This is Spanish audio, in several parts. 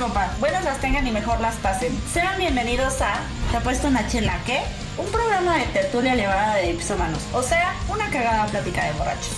copa. Buenas las tengan y mejor las pasen. Sean bienvenidos a ¿Te ha puesto una chela qué? Un programa de tertulia elevada de ipsómanos. O sea, una cagada plática de borrachos.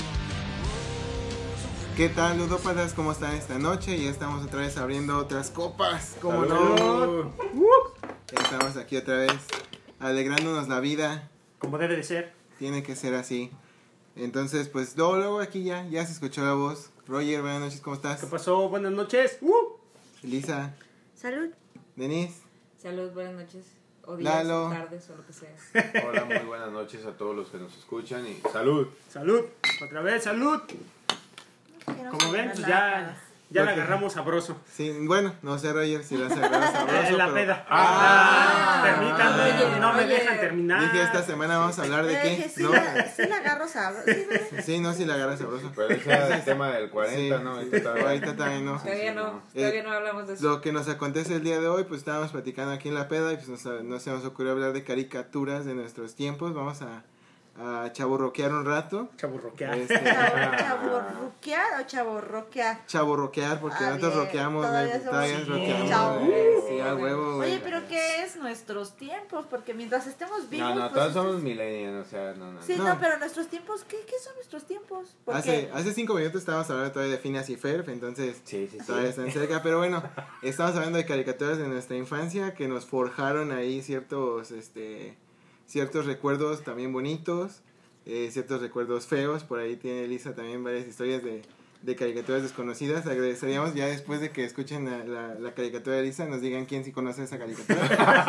¿Qué tal, ludópatas? ¿Cómo están esta noche? Ya estamos otra vez abriendo otras copas. ¿Cómo no? Ya estamos aquí otra vez alegrándonos la vida. Como debe de ser. Tiene que ser así. Entonces, pues luego aquí ya se escuchó la voz. Roger, buenas noches, ¿cómo estás? ¿Qué pasó? Buenas noches. Elisa. Salud. Denise. Salud, buenas noches. O días, Lalo. o tardes, o lo que sea. Hola, muy buenas noches a todos los que nos escuchan y salud. Salud. Otra vez, salud. Como ven, pues ya la agarramos sabroso. Sí, bueno, no sé, Roger, si la has agarrado sabroso. En la pero... peda. Oye, Permítanme, no me oye. dejan terminar. Dije, esta semana vamos a hablar de qué. Sí, ¿No? sí la agarro sabroso. Sí, ¿verdad? Sí, no, si la agarra sabroso. Pero ese era el tema del 40, Sí, ¿no? ahorita también no. Todavía no hablamos de eso. Lo que nos acontece el día de hoy, pues estábamos platicando aquí en la peda y pues nos se nos ocurrió hablar de caricaturas de nuestros tiempos. Vamos a chaborroquear un rato. Chaburroquear. ¿Chaborruquear o chaborroquear? Chaborroquear, porque nosotros bien. roqueamos, Todavía somos- roqueamos. Chavo. Sí, a huevo, güey. Oye, pero ¿qué es nuestros tiempos? Porque mientras estemos vivos... No, pues, todos somos millennials, o sea, no. Sí, No. no, pero nuestros tiempos, ¿qué son nuestros tiempos? Porque Hace 5 minutos estábamos hablando todavía de Phineas y Ferb, entonces Sí. todavía están cerca, pero bueno, estamos hablando de caricaturas de nuestra infancia que nos forjaron ahí ciertos recuerdos también bonitos, ciertos recuerdos feos. Por ahí tiene Elisa también varias historias de caricaturas desconocidas. Agradeceríamos ya después de que escuchen la caricatura de Elisa, nos digan quién sí conoce esa caricatura.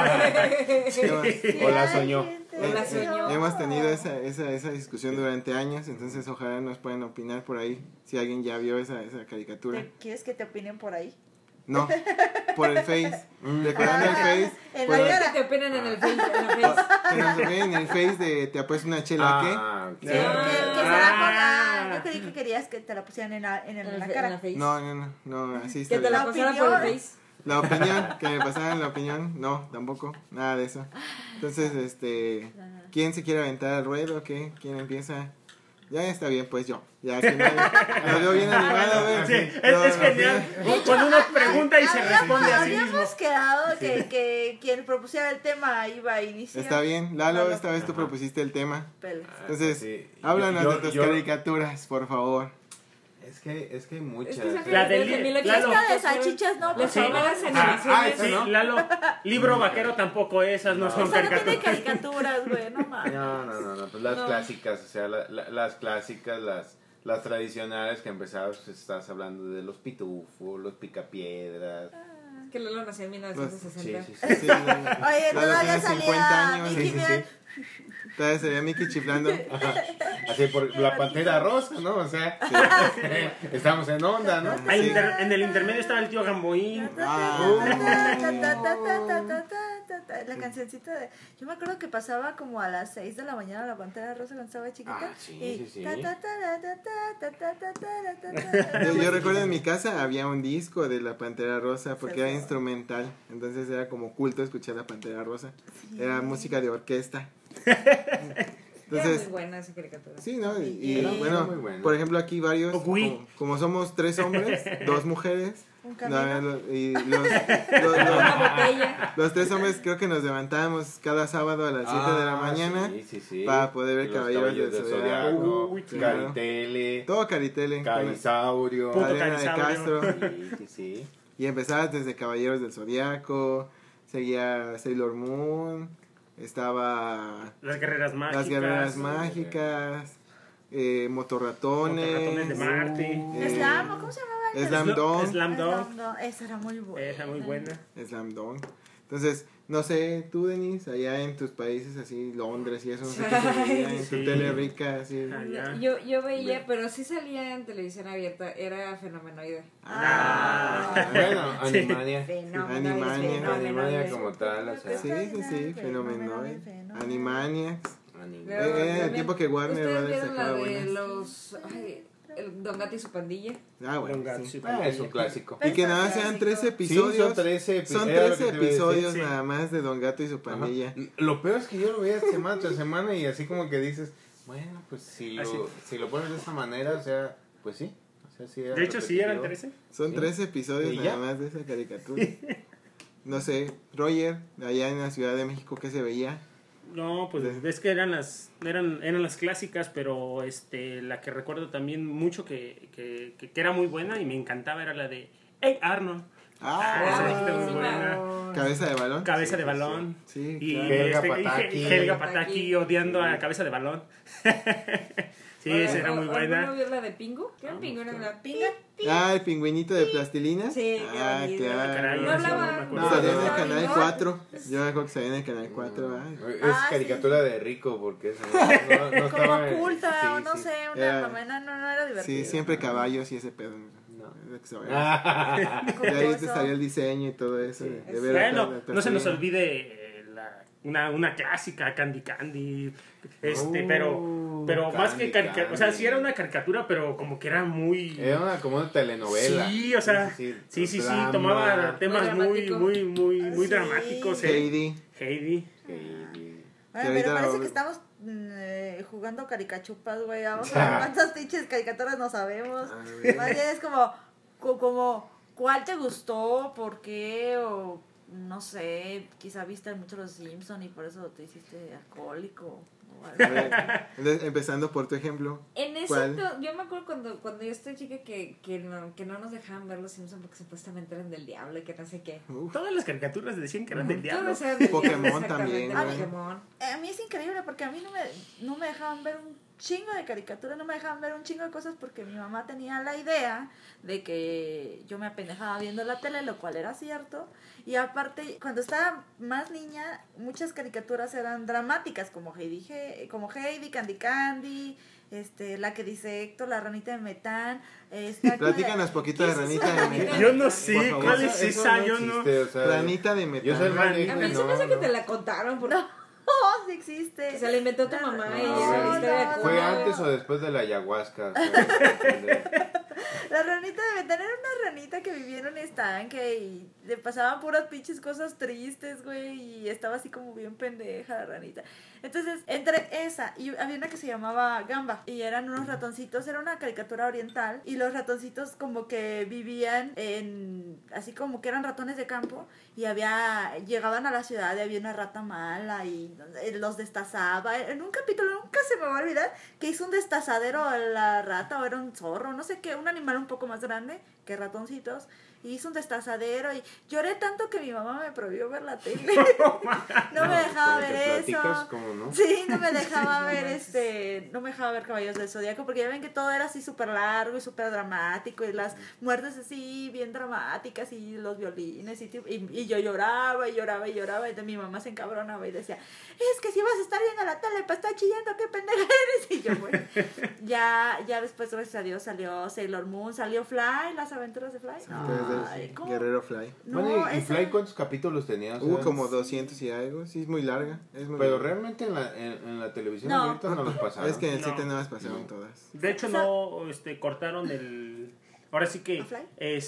O la soñó. La soñó. Hemos tenido esa discusión durante años, entonces ojalá nos puedan opinar por ahí si alguien ya vio esa caricatura. ¿Quieres que te opinen por ahí? No, por el Face. Recordando el Face. En pues, la ¿Quieres cara. que te opinen en el Face? que nos opinen en el Face de ¿te apuesto una chela Ah, Sí, que será por la... Yo creí que querías que te la pusieran en la cara. qué? No, así está Que te bien. la pasaran por el opinión. Face. La opinión, que me pasaran la opinión, no, tampoco, nada de eso. Entonces, ¿quién se quiere aventar al ruedo o qué? ¿Quién empieza? Ya está bien, pues yo. Ya que me veo bien animado, güey. Sí, es genial. Cuando uno pregunta y se responde a sí mismo. Habíamos quedado que quien propusiera el tema iba a iniciar. Está bien, Lalo, esta vez tú propusiste el tema. Pele. Entonces, sí. háblanos Yo- de tus yo- caricaturas, por favor. Es que hay muchas. Es que esa La de desde Lalo. Esta de salchichas no, por Las Sí. favor. primeras animaciones. Sí, ¿no? Lalo. Libro vaquero tampoco esas, no son Esta no tiene caricaturas. caricaturas, güey, no mames. No, pues las No. clásicas, o sea, las clásicas, las tradicionales que empezabas, pues estás hablando de los pitufos, los picapiedras. Que Lalo nació en 1960. Sí. Sí, Oye, Lalo todavía tiene 50 salía años. Mickey Mouse. Todavía sería Mickey chiflando. Así por la pantera rosa, ¿no? O sea, estamos en onda, ¿no? En el intermedio estaba el tío Gamboín. La cancioncita de... Yo me acuerdo que pasaba como a las 6 de la mañana la Pantera Rosa cuando estaba chiquita. Ah, sí, y sí. Yo recuerdo en mi casa había un disco de la Pantera Rosa porque era instrumental, entonces era como culto escuchar la Pantera Rosa. Era música de orquesta. Era Entonces, muy buena esa caricatura. sí, ¿no? Y Era bueno, muy bueno. por ejemplo aquí varios, Gui. como somos 3 hombres, 2 mujeres, Un camino. y Una botella. los 3 hombres creo que nos levantábamos cada sábado a las 7 de la mañana. Sí. para poder ver Los Caballeros del Zodiaco. Uy, claro. Caritele, Todo Caritele. Carisaurio. Puto Adriana de Carisaurio. Castro. Sí. Y empezaba desde Caballeros del Zodiaco, seguía Sailor Moon, estaba Las guerreras mágicas. Las Guerreras Mágicas, Motorratones de Motorratones, Marte. Slam, ¿cómo se llamaba? Slam Dunk. Slam Dunk. Esa era muy buena. Esa muy buena. Slam Dunk. Entonces, no sé, tú, Denise, allá en tus países, así, Londres y eso, no sé qué se veía en tu Sí. tele rica, así. Allá. Yo veía, pero sí salía en televisión abierta. Era Fenomenoide. Bueno, Sí. Animania. Animania como tal, o sea. Sí, Fenomenoide, Fenómeno. Animaniacs. Anime. Luego el también- tiempo que Warner ¿Ustedes Brothers vieron la sacaba de buenas. los... el Don Gato y su pandilla? Ah, bueno, Don Gato, sí. sí. Es un clásico. Y que nada más sean 13 episodios. Sí, son 13 Son era lo 13 que te iba a decir. episodios Sí. nada más de Don Gato y su Ajá. pandilla. Lo peor es que yo lo veía semana tras semana y así como que dices, bueno, pues si Así. lo pones de esa manera, o sea, pues sí. O sea, sí era De hecho, sí, eran repetitivo. 13. Son Sí. 13 episodios ¿Y nada ya? más de esa caricatura. No sé, Roger, allá en la Ciudad de México, ¿qué se veía? No, pues Sí. ves que eran las clásicas, pero la que recuerdo también mucho que era muy buena y me encantaba era la de Hey Arnold. Esa viejita muy buena. Cabeza de balón. Cabeza de balón. Sí, Y, claro. Helga y Pataki. Helga Pataki odiando a Cabeza de balón. Sí, esa era muy ¿Alguno buena. vio la de Pingu? ¿Qué era Pingu? ¿Era la Pinga. Ah, el pingüinito de plastilina. Sí, qué Ah, bonito. claro. Caray, No esa hablaba. me acuerdo. No, salía en el No, canal no. 4. Yo me acuerdo que salía en el canal 4. ay. Es Ah, caricatura de rico porque eso no Como estaba- oculta sí, o no sí. sé, Era- una mamá, no era divertido. Sí, siempre caballos y ese pedo. No. Exagerado. Ah, Y ahí te salía el diseño y todo eso. de ver a Bueno, la no se nos plastilina. olvide una clásica, Candy. Pero más que Candy, caricatura, o sea, sí era una caricatura, pero como que era muy... Era como una telenovela. Sí, o sea, sí, drama. tomaba temas muy dramático. Sí. dramáticos. Heidi. Heidi. Sí. Bueno, Que pero ahorita parece lo- que estamos jugando caricachupas, güey. Vamos a ver cuántas pinches caricaturas no sabemos. A ver. Más bien es como, ¿cuál te gustó? ¿Por qué? O no sé, quizá viste mucho Los Simpson y por eso te hiciste alcohólico. O algo. A ver, entonces, empezando por tu ejemplo. En ese ¿Cuál? yo me acuerdo cuando yo estoy chica que no nos dejaban ver Los Simpsons porque supuestamente eran del diablo y que no sé qué. Uf, Todas las caricaturas decían que eran del diablo. Todos eran del Pokémon diablo, también, exactamente, güey. Pokémon. A mí es increíble porque a mí no me dejaban ver un chingo de caricaturas, no me dejaban ver un chingo de cosas porque mi mamá tenía la idea de que yo me apendejaba viendo la tele, lo cual era cierto. Y aparte, cuando estaba más niña, muchas caricaturas eran dramáticas, como Heidi, Candy, la que dice Héctor, la ranita de Metán. Platícanos poquito de ranita de metán. Yo no sé Por favor. cuál es Eso esa, no yo no. existe, o sea, Ranita de metán. Yo soy el más viejo A y mí se me no, hace que no. te la contaron porque Oh, sí existe. se la inventó tu mamá y No, esa es la historia de no, cómo- ¿Fue antes o después de la ayahuasca? O sea, La ranita de Metán era una ranita que vivía en un estanque y le pasaban puras pinches cosas tristes, güey, y estaba así como bien pendeja la ranita. Entonces, entre esa y había una que se llamaba Gamba y eran unos ratoncitos, era una caricatura oriental y los ratoncitos como que vivían así como que eran ratones de campo y llegaban a la ciudad y había una rata mala y los destazaba. En un capítulo nunca se me va a olvidar que hizo un destazadero a la rata o era un zorro, no sé qué, un animal un poco más grande que ratoncitos. Y hizo un destazadero y lloré tanto que mi mamá me prohibió ver la tele. No me dejaba ¿cómo te ver platicas? eso. ¿Cómo no? Sí, no me dejaba ver no me dejaba ver Caballeros del Zodíaco porque ya ven que todo era así súper largo y súper dramático y las muertes así bien dramáticas y los violines y yo lloraba y lloraba y lloraba y mi mamá se encabronaba y decía, es que si vas a estar viendo la tele para estar chillando, qué pendeja eres. Y yo, bueno, ya después gracias a Dios salió Sailor Moon, salió Fly, las aventuras de Fly. Ay, ¿cómo? Guerrero Fly. No, Bueno, ¿y esa- Fly cuántos capítulos tenía? O sea, Como 200 y algo. Sí, es muy larga. Es muy Pero larga. realmente en la televisión No. abierta no los pasaron. Es que en el No. 7 nada más pasaron todas. De hecho, no cortaron ahora sí que ¿A Fly?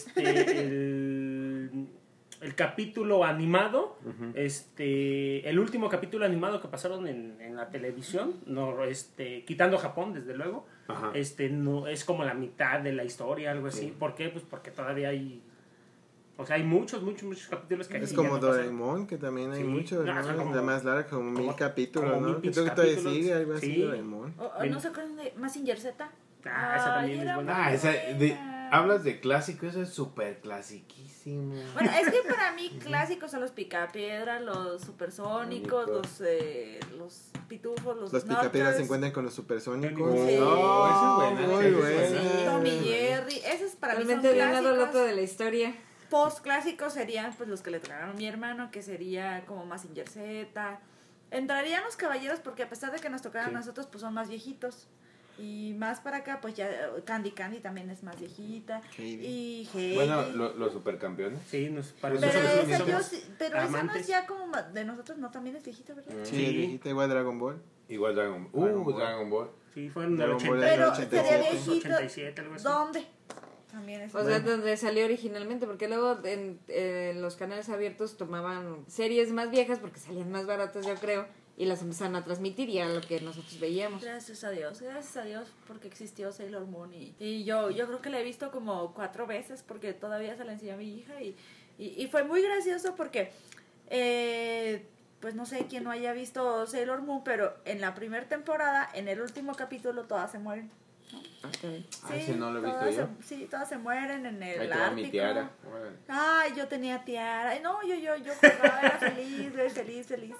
el capítulo animado, el último capítulo animado que pasaron en la televisión, no, quitando Japón, desde luego, Ajá. no es como la mitad de la historia, algo así. Sí. ¿Por qué? Pues porque todavía hay, o sea, hay muchos capítulos que Es ya como no pasaron. Doraemon, que también hay Sí. muchos, No, ¿no? son como- La más larga, como 1000 como- capítulos, como 1000 ¿no? pinches Creo que todavía capítulos. sigue algo así, Sí. Doraemon. O no se acuerdan de Mazinger Z. Ah, esa también es era buena. Ah, muy esa, buena. hablas de clásico, eso es súper clasiquísimo. Bueno, es que para mí clásicos son los Picapiedra, los Supersónicos, los Pitufos, los Los picapiedras se Snorkels, encuentran con los supersónicos. Sí. Oh, esa es buena. Sí, Muy sí, buena. sí, Tom y Jerry, esos para mí son Realmente de un lado al otro clásicos. de la historia. Post clásicos serían pues los que le tragaron mi hermano, que sería como Mazinger Z. Entrarían los caballeros porque a pesar de que nos tocaran Sí. a nosotros, pues son más viejitos. Y más para acá, pues ya Candy también es más viejita. Heidi. Y Heidi. Bueno, los supercampeones. Sí, para pero nosotros esa, somos yo sí- pero esa no amantes. es ya como de nosotros, no, también es viejita, ¿verdad? Sí, Sí. es viejita, igual Dragon Ball. Igual Dragon Ball. Dragon Ball. Sí, fue en el Dragon Ball 80, es del Pero 87. sería viejito. 87, algo así. ¿Dónde? También es. O sea, donde salió originalmente, porque luego en los canales abiertos tomaban series más viejas porque salían más baratas, yo creo, y las empezaron a transmitir y era lo que nosotros veíamos. Gracias a Dios porque existió Sailor Moon y yo creo que la he visto como 4 veces porque todavía se la enseñó a mi hija y fue muy gracioso porque pues no sé quién no haya visto Sailor Moon, pero en la primera temporada, en el último capítulo, todas se mueren. Okay. Sí, no lo he visto yo. Sí, todas se mueren en el Ahí te va mi Ártico. tiara. Ay, yo tenía tiara. Ay, no, yo jugaba, era feliz.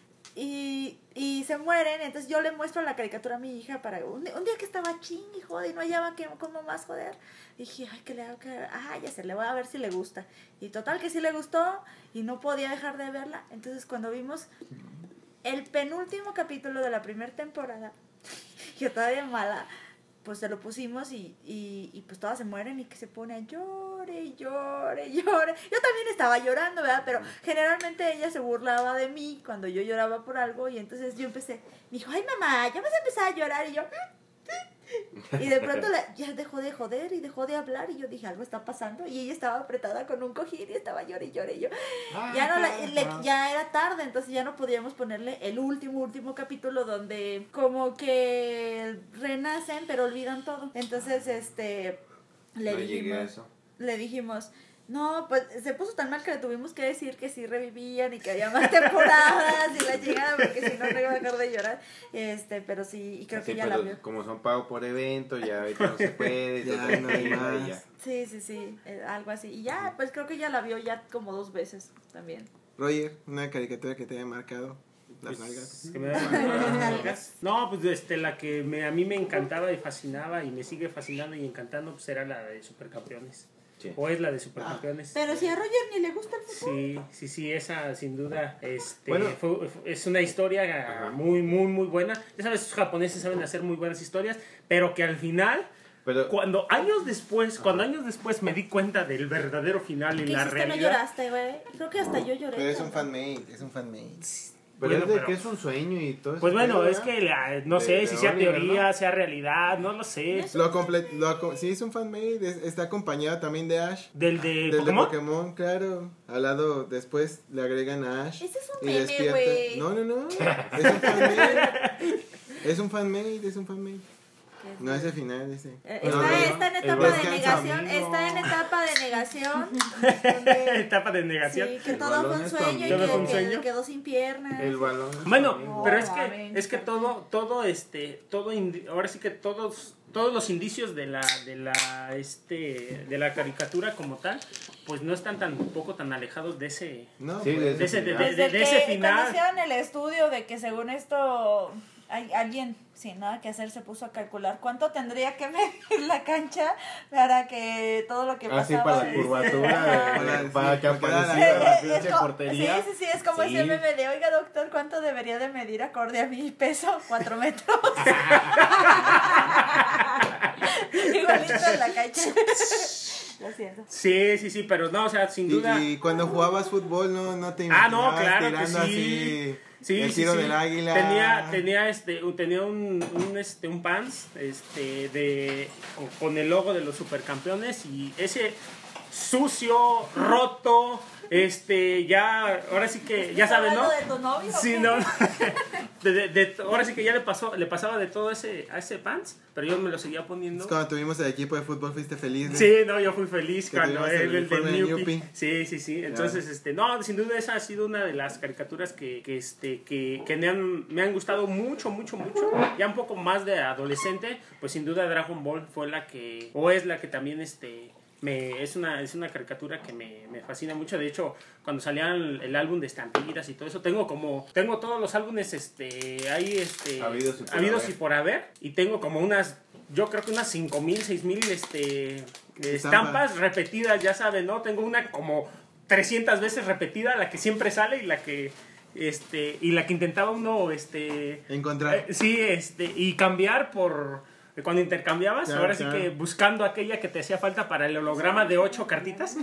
Y se mueren, entonces yo le muestro la caricatura a mi hija para un día que estaba ching y jode y no hallaba cómo más joder. Dije, ay, ¿qué le hago? Ya sé, le voy a ver si le gusta. Y total que sí le gustó y no podía dejar de verla. Entonces cuando vimos el penúltimo capítulo de la primera temporada, yo todavía mala, pues se lo pusimos y pues todas se mueren y que se pone a llore. Yo también estaba llorando, ¿verdad? Pero generalmente ella se burlaba de mí cuando yo lloraba por algo y entonces yo empecé, me dijo, ay mamá, ya vas a empezar a llorar y yo... Y de pronto ya dejó de joder y dejó de hablar y yo dije, algo está pasando y ella estaba apretada con un cojín y estaba llore y yo ya era tarde, entonces ya no podíamos ponerle el último capítulo donde como que renacen pero olvidan todo. Entonces le dijimos no, pues se puso tan mal que le tuvimos que decir que sí revivían y que había más temporadas y la llegada porque si no iba a dejar de llorar. Pero sí, y creo que ya la vio. Como son pagos por evento, ya ahorita no se puede. Ya no hay más. Ya. Sí, algo así. Y ya, pues creo que ya la vio ya como 2 veces también. Roger, una caricatura que te haya marcado. Las nalgas. Que me da las nalgas. No, pues la que a mí me encantaba y fascinaba y me sigue fascinando y encantando, pues era la de Supercampeones. Sí. O es la de Supercampeones. Pero si a Roger ni le gusta el fútbol. Sí, esa sin duda bueno, es una historia muy, muy, muy buena. Ya sabes, los japoneses saben hacer muy buenas historias, pero que al final, cuando años después me di cuenta del verdadero final y la realidad. ¿Qué no lloraste, güey? Creo que hasta yo lloré. Pero es un fan-made. Pero es de que es un sueño y todo eso. Pues bueno, es que no sé si sea teoría, sea realidad, no lo sé. Sí, es un fan-made, está acompañado también de Ash. Del de Pokémon, claro. Al lado, después le agregan a Ash. Ese es un y meme, despierta. güey. No. Es un fan-made. No es el final ese. Está en etapa de negación. Está en etapa de negación. Etapa de negación. Sí, que todo fue un sueño y que quedó sin piernas. El balón. Bueno, pero es que ahora sí que todos los indicios de la caricatura como tal, pues no están tampoco tan alejados de ese de ese final. Conocieron el estudio de que según esto alguien sin nada que hacer se puso a calcular cuánto tendría que medir la cancha para que todo lo que pasaba. Sí, para la curvatura, para que apareciera la pinche portería. Sí, es como ese meme de, oiga doctor, ¿cuánto debería de medir acorde a mi peso? 4 metros. Igualito en la cancha. Lo siento. Sí, pero no, o sea, sin duda. Y cuando jugabas fútbol no te imaginabas claro tirando que sí. así el tiro del águila. Tenía un pants con el logo de los Supercampeones y ese sucio, roto, ya ahora sí que ya sabes, ¿no? ¿De tu novio? Sí, no. Ahora sí que ya le pasaba de todo a ese pants, pero yo me lo seguía poniendo. Es cuando tuvimos el equipo de fútbol, fuiste feliz, ¿no? Sí, no, yo fui feliz que cuando el del Newpie. Sí. Claro. Entonces, no, sin duda esa ha sido una de las caricaturas que me han gustado mucho. Ya un poco más de adolescente, pues sin duda Dragon Ball fue la que también es una caricatura que me fascina mucho. De hecho, cuando salían el álbum de estampitas y todo eso, tengo todos los álbumes habidos y por haber, y tengo como yo creo que unas 5,000, 6,000 estampas repetidas, ya saben, ¿no? Tengo una como 300 veces repetida, la que siempre sale y la que intentaba uno encontrar. Y cambiar cuando intercambiabas, claro, ahora sí que buscando aquella que te hacía falta para el holograma de 8 cartitas.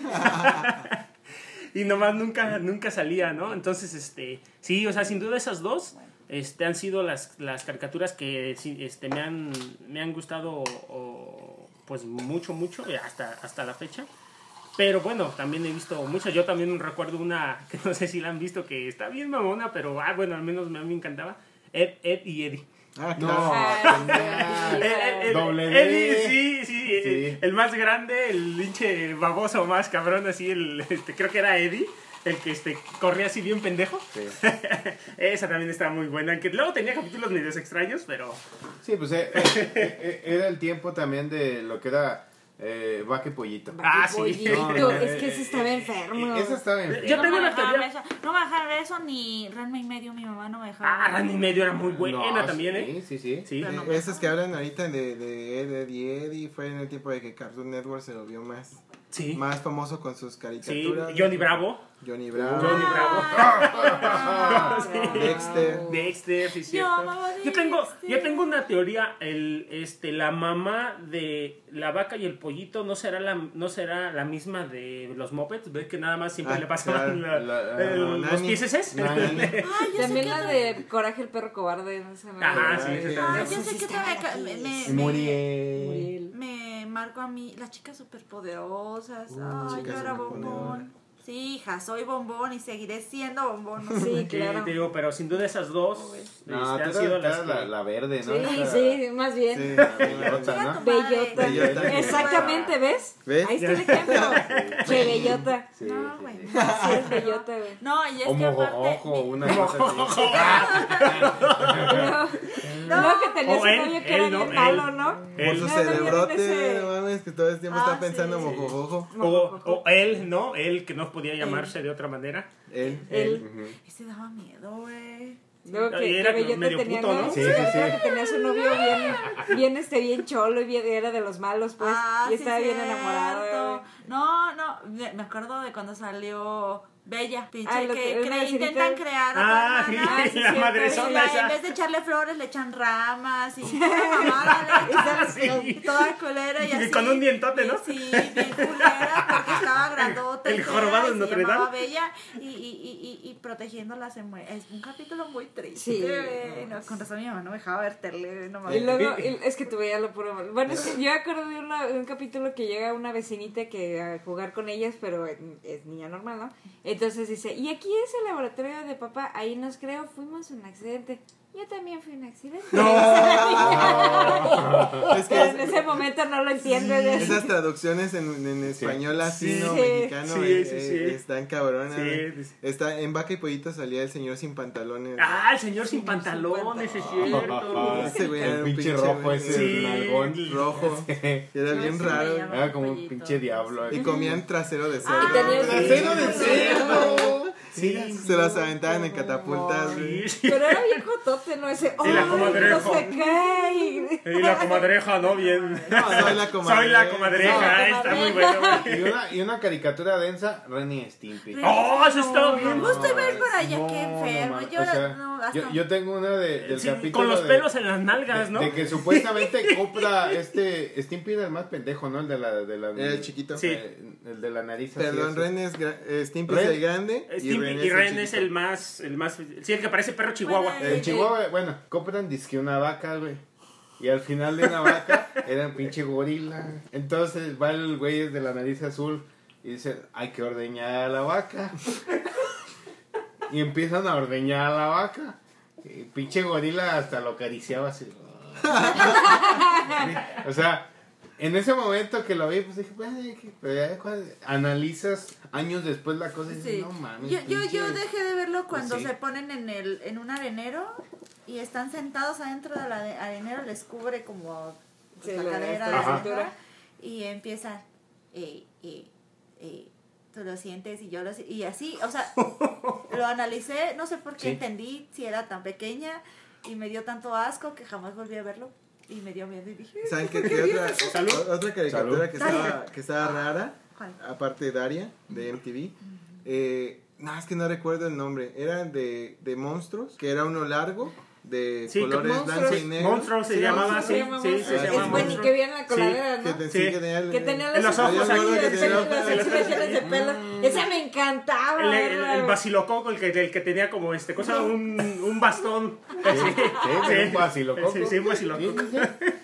Y nomás nunca salía, ¿no? Entonces, sí, o sea, sin duda esas dos han sido las caricaturas que me han gustado pues mucho hasta la fecha. Pero bueno, también he visto muchas. Yo también recuerdo una que no sé si la han visto, que está bien mamona, pero bueno, al menos a mí me encantaba. Ed y Eddie. Ah, No, claro. Doble Eddie, sí. El más grande, el pinche baboso más cabrón, así, creo que era Eddie. El que corría así bien pendejo. Sí. Esa también estaba muy buena. Aunque luego tenía capítulos medios extraños, pero... Sí, pues era el tiempo también de lo que era Vaca y Pollito. Ah, sí. Pollito, No, es que ese estaba enfermo. Esa estaba enferma. Yo tengo una teoría. No me dejaron ver eso ni Ranma y medio, mi mamá no me dejaba. Ranma y medio era muy buena No, también, sí, ¿eh? Sí. Pero no. Esos que hablan ahorita de Ed y Eddie fue en el tiempo de que Cartoon Network se lo vio Sí. más famoso con sus Sí, caricaturas. Johnny Bravo. Johnny Bravo. Johnny Bravo. Sí. Dexter, sí, cierto. amaba Yo tengo una teoría. La mamá de la vaca y el pollito no será la misma de los Muppets. ¿Ves que nada más siempre le pasaban claro. los Nani. pieces? Nani. Ay, yo También sé la que de Coraje el perro cobarde. No sé, Ajá, sí. Ay, Sí. yo sé que Muriel. Muriel. me marcó a mí las chicas superpoderosas. Ay, Chicas yo era superpoderosas. bombón. Sí, hija, soy bombón y seguiré siendo bombón. No sé. Sí, Sí, claro. te digo, pero sin duda esas dos No, han tú sido eras las que... la verde, ¿no? Sí, Esa- sí, más bien. Sí, Bellota, ¿no? Bellota. Bellota. Exactamente, ¿ves? ¿Ves? Ahí está el ejemplo. Che, bellota. Sí, No, sí, güey. sí. Sí, es bellota, güey. No, y es O que aparte... mojojojo, una cosa así. No, que tenía O su él, novio que era él, ¿no? bien malo, ¿no? Por su Él. No, no, cerebrote, ese- no mames, que todo el tiempo está Ah, pensando sí. mojojojo. O él, ¿no? Él que no podía llamarse de otra manera. Él. Él. Ese daba miedo, güey. Luego Y que era Bellota medio tenía puto, ¿no? novio. Sí, sí, sí. Creo que tenía su novio bien cholo y era de los malos, pues. Y estaba bien enamorado. cierto. No, me acuerdo de cuando salió Bella, pinche, Ah, lo que- una vecinita. intentan crear Ah, otra sí, hermana. sí, la cierto. madresona En esa. vez de echarle flores le echan ramas y pura mamada, le echan Sí. toda culera y Y así. con un dientote, ¿no? Sí, bien culera porque estaba grandote. El y fea, jorobado y de se Notre llamaba Dame. Bella y protegiéndolas en es un capítulo muy triste. Sí. No, con razón mi mamá no me dejaba ver tele, no Y mames. luego, es que tú veías lo puro malo. Bueno, es que yo acuerdo de un capítulo que llega una vecinita que a jugar con ellas, pero es niña normal, ¿no? Entonces dice, y aquí es el laboratorio de papá, ahí nos creo, fuimos un accidente. Yo también fui un accidente. Es que Pero en ese momento no lo entiendes. esas traducciones en español latino, Sí. mexicano, Sí. están cabronas. Sí. Está, en Vaca y Pollito salía el señor sin pantalones. Ah, el señor sin pantalones, es cierto. Ese güey era El un pinche pinche rojo güey. ese, Sí. el nalgón. Rojo. Que era bien sí, raro. me llama. Era como un Pollito. pinche diablo. Y comían trasero de cerdo. Ah, tenía- ¡Trasero de cerdo! Sí. Se las aventaban en catapultas, güey. Sí. Pero era bien jotote, ¿no? Ese, Sí, la ¡ay, comadreja. no sé qué! Y la comadreja, ¿no? Bien. Soy la comadreja. Soy la comadreja, No, está muy bueno, güey. Y una caricatura densa, Ren y Stimpy. Oh, eso está bien. No estoy ver para allá, No, qué no enfermo. mames, Yo, o sea, no, hasta... yo tengo una del Sí, capítulo con los de- pelos en las nalgas, ¿no? de que supuestamente compra Stimpy era el más pendejo, ¿no? El de la Era el chiquito. Sí. el de la nariz así, Perdón, así. Ren es Stimpy Ren. es el grande. Y Ren es chiquito. el más, sí, el que parece perro chihuahua. Bueno, El chihuahua, bueno, compran disque una vaca, güey. Y al final de una vaca era un pinche gorila. Entonces va el güey de la nariz azul y dice, hay que ordeñar a la vaca. Y empiezan a ordeñar a la vaca. Y pinche gorila hasta lo acariciaba así. O sea, en ese momento que lo vi, pues dije, pero ya cuando analizas años después la cosa y dices, Sí. no mames. Yo pinche". dejé de verlo cuando Sí. se ponen en un arenero y están sentados adentro del arenero, les cubre como Sí, la la cadera de Ajá. la cintura y empiezan tú lo sientes y yo lo siento y así, o sea, lo analicé, no sé por qué Sí. entendí si era tan pequeña y me dio tanto asco que jamás volví a verlo y me dio miedo y dije, ¿Saben qué otra, Salud. otra caricatura Salud. que estaba rara? ¿cuál? Aparte de Daria, de MTV. No, es que no recuerdo el nombre. Era de monstruos, que era uno largo, de Sí, colores Monstruos. blanco y negro. Monstruo se Sí, llamaba Monstruos. así. Se llama Sí, sí, Monstruo. se Es llama Es bueno, y Monstruo. que viene la coladera, Que, ¿no? te, Sí. sí, que tenía, Que tenía En las los ojos expresiones aquí, de que tenía- pelo, las expresiones de pelo. Esa me encantaba. El verla. basilococo, el que tenía como cosa, un bastón. Sí, Sí, un basilococo. Sí, un basilococo. Sí, sí, sí.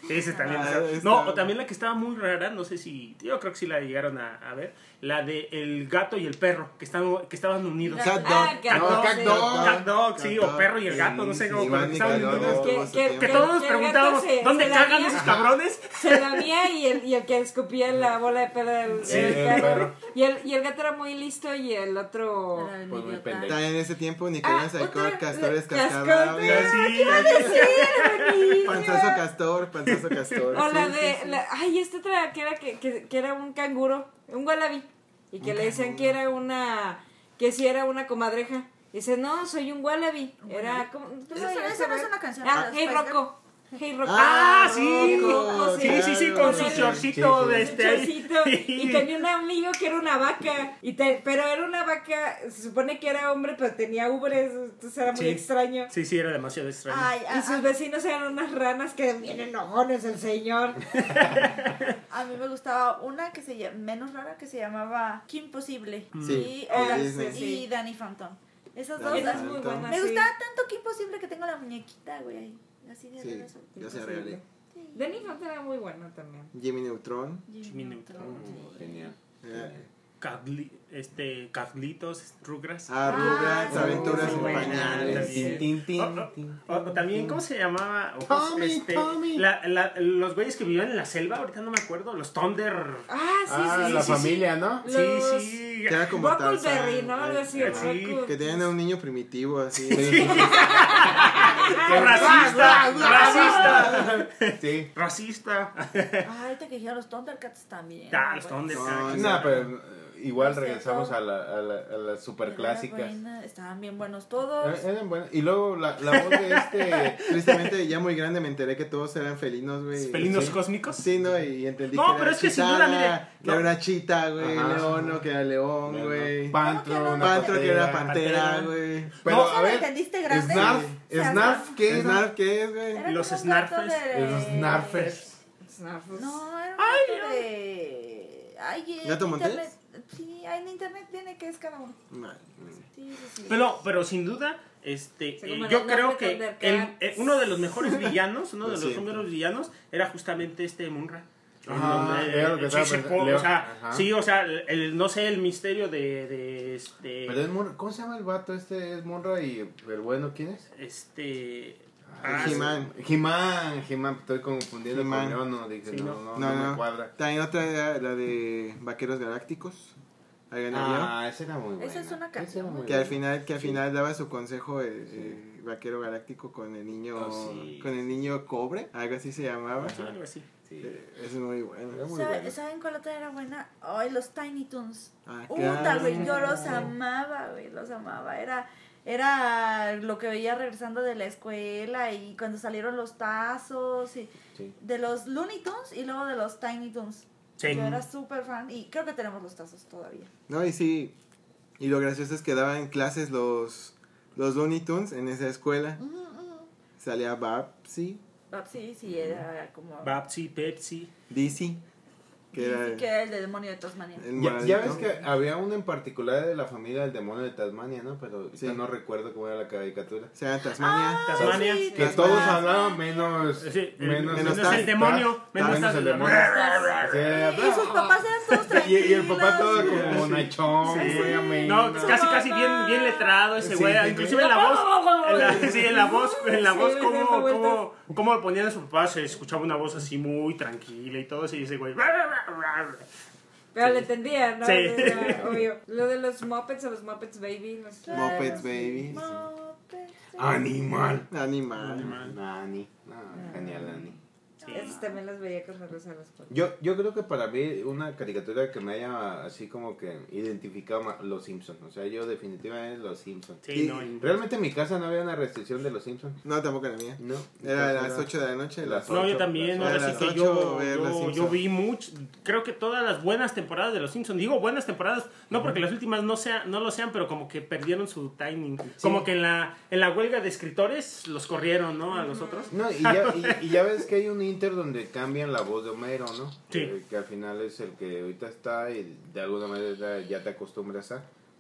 Ese también. Ah, estaba- está- No, o también la que estaba muy rara, no sé si. Yo creo que sí la llegaron a ver. La de el gato y el perro, que estaban unidos. Cat Dog. Ah, Cat No, Dog, Cat sí. Dog. Cat Dog, sí, Cat o perro y el gato, no sé cómo, pero Iván que y estaban Cat Dog, unidos. todo ese Que- tiempo. Que todos nos el gato preguntábamos, se ¿dónde cagan lamía. esos cabrones? Se lamía y el que escupía la bola de pelo del Sí, del el perro. Y el gato era muy listo y el otro... Era el Pues muy idiota. pendejo. También en ese tiempo Nickelodeon sacó otra- Castores Cascabel. Cascabeles. Sí, Panzazo Castor, Panzazo Castor. O la Sí, de... sí, sí. Ay, esta otra que era que era un canguro, un wallaby. Y que le decían que era una... Que sí era una comadreja. Dice, no, soy un wallaby. Era como... Esa no es una canción. Ah, de Hey Spice Girls. Rocco. Hey Rocco. Ah, sí. Rocco, Sí, sí, sí, con su Sí, sí. shortcito de Un este. chorcito, y tenía un amigo que era una vaca pero era una vaca, se supone que era hombre pero tenía ubres, entonces era muy Sí. extraño. Sí, sí, era demasiado extraño. Ay, Y sus vecinos eran unas ranas que bien enojones el señor. a mí me gustaba una que se llama, menos rara, que se llamaba Kim Possible. Sí, y, Disney. y Danny Phantom. Esas Danny dos. Esa es muy Phantom. buena. Me sí. gustaba tanto Kim Possible que tengo la muñequita, güey, ahí. Así de Sí, regreso. ya se arreglé. Sí. Danny Phantom era muy bueno también. Jimmy Neutron. Jimmy Neutron. Genial. Carlitos, Rugrats. Rugrats, Ah, Aventuras sí, en buena, Pañales. también. Tin, tin, O tin, también, ¿cómo se llamaba? O, Tommy, Tommy. Los güeyes que vivían en la selva, ahorita no me acuerdo, los Thunder. Ah, sí, la sí, familia, ¿no? Los- Sí, sí. Que era como Buckleberry, Tarzán. ¿no? Algo así. Sí, Buckle- Que tenían a un niño primitivo así. Racista, racista, Sí. racista. Ah, ahorita que dijeron los Thundercats también. Ah, los Bueno, Thundercats. No, pero igual No sé, regresamos todo. a las super era clásicas. buena, estaban bien buenos todos. Eran buenas. Y luego la voz de este. Tristemente, ya muy grande me enteré que todos eran felinos, güey. Felinos Sí. cósmicos. Sí, ¿no? Y entendí No, que pero era es que sin chitana, duda, mire, que no. era una chita, güey, Ajá. león, no, que era león, güey. Pantro, ¿Cómo que no? Pantro, que era Pantera. pantera, güey. Pero ¿No a se lo ver, entendiste grande? Snarf, Sí. Snarf, ¿qué es? ¿Snarf qué es, güey? Era Los como un gato Snarfers. de- Los Snarfers. Snarfus. No, era un Ay, gato de... Ay, en ¿Gato Montés? internet. Sí, en internet viene que es cada uno. Mal. Sí, sí, sí. Pero sin duda, Se comen yo los creo nombres que Thundercats. uno de los mejores villanos, uno de Pues los sí. primeros villanos, era justamente este Munra. Ajá, era lo que estaba pensando. o sea, Ajá. sí, o sea, no sé, el misterio de Pero es Monra. ¿Cómo se llama el vato? Este es Monra y el bueno, ¿quién es? He-Man. He-Man, estoy confundiendo He-Man. con León, dije, Sí, no No, me cuadra. También otra era la de Vaqueros Galácticos. ¿Alguien la vio? Ah, esa era muy buena. Esa es una Esa era canción. muy Que al buena. final daba su consejo el vaquero galáctico con el niño Oh, sí. con el niño cobre, algo así se llamaba. algo así. Sí. Es muy bueno. Era muy ¿Sabe- buena. ¿Saben cuál otra era buena? Ay, los Tiny Toons. Ah, Puta, claro. güey, yo los amaba, güey, los amaba. Era lo que veía regresando de la escuela y cuando salieron los tazos y Sí. de los Looney Tunes y luego de los Tiny Toons. Sí. Yo era súper fan y creo que tenemos los tazos todavía. No, y sí. Y lo gracioso es que daban clases los Looney Tunes en esa escuela. Salía Babsy, Sí, sí, era como... Babsy, Pepsi. Dizzy, que era Sí, que era el de demonio de Tasmania. el Ya ves moradito. que había uno en particular de la familia del demonio de Tasmania, ¿no? Pero Sí. ahorita no recuerdo cómo era la caricatura. Se llama Tasmania. Tasmania. sí, Que Tasmania. todos hablaban menos. Sí, menos menos Taz, el demonio. Menos Menos el el demonio. Y sus papás eran todos tranquilos. Y el papá todo como bonachón, Sí. muy ameno. No, casi bien letrado ese Sí, güey. sí, Inclusive sí. en la voz. Sí, en la voz, Sí, me da vueltas. cómo lo ponían a su papá, se escuchaba una voz así muy tranquila y todo eso. Y ese güey. Pero le entendía, ¿no? Sí. Era obvio. Lo de los Muppets o los Muppets Baby. Muppets Baby. Muppets. Animal. Animal. Nani. No, genial, Nani. Esas también las veía con Rosa de las Cuatro. Yo creo que para mí una caricatura que me haya así como que identificado los Simpsons. O sea, yo definitivamente los Simpsons. Sí, no. Realmente en mi casa no había una restricción de los Simpsons. No, tampoco la mía. No. Era a Entonces las 8 de la noche. las No, yo 8, también, las ahora las sí que 8 ver los yo Simpsons. vi mucho, creo que todas las buenas temporadas de los Simpsons, digo buenas temporadas, no porque las últimas no lo sean, pero como que perdieron su timing, como que en la huelga de escritores los corrieron, ¿no? A los otros. No, y ya ves que hay un Inter donde cambian la voz de Homero, ¿no? Sí. Que al final es el que ahorita está y de alguna manera ya te acostumbras a.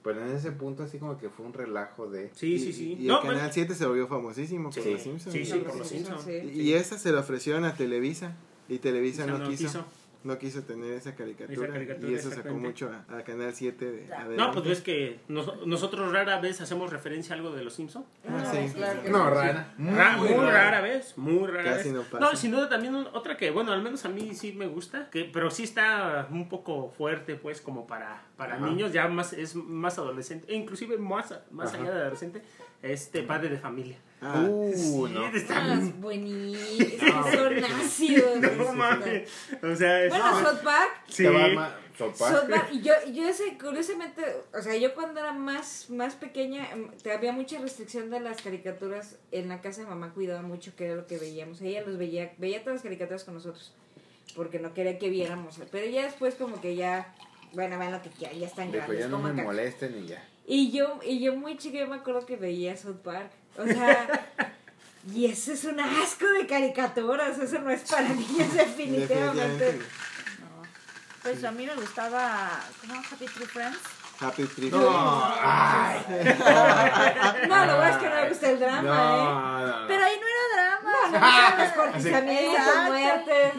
Pero en ese punto así como que fue un relajo de... Sí, sí, sí. Y el Canal 7 se volvió famosísimo por Sí, los Simpsons. sí, sí, por los Simpsons. Sí. Y esa se la ofrecieron a Televisa. Y Televisa O sea, no quiso. No quiso tener esa caricatura. Y eso sacó exactamente. mucho a Canal 7 de adelante. No, pues ves que nosotros rara vez hacemos referencia a algo de los Simpsons. Ah, sí. Claro que No, sí. rara. Muy rara vez, muy rara Casi vez. no pasa. No, sin duda también otra que, bueno, al menos a mí sí me gusta, pero sí está un poco fuerte, pues, como para niños, ya es más adolescente, e inclusive más allá de adolescente, Padre de Familia. Ah, no. Ah, es buenísimo. Son ácidos. No mames. O sea, es... Bueno, South Park. Sí. South Park. Y yo curiosamente, o sea, yo cuando era más pequeña, había mucha restricción de las caricaturas. En la casa de mamá cuidaba mucho que era lo que veíamos. Ella veía todas las caricaturas con nosotros, porque no quería que viéramos. Pero ya después como que ya, bueno, ven lo que quieran, ya están Dijo, grandes. ya no como me acá. molesten y ya. Y yo muy chica, yo me acuerdo que veía South Park. O sea, y eso es un asco de caricaturas. Eso no es para niños, definitivamente. Pues a mí me gustaba, ¿cómo? Happy Tree Friends. Happy Tree No, Friends. ay. No, lo bueno es que no me gusta el drama, No. Pero ahí no era drama. No, no, descuartizamientos, Exacto. muertes.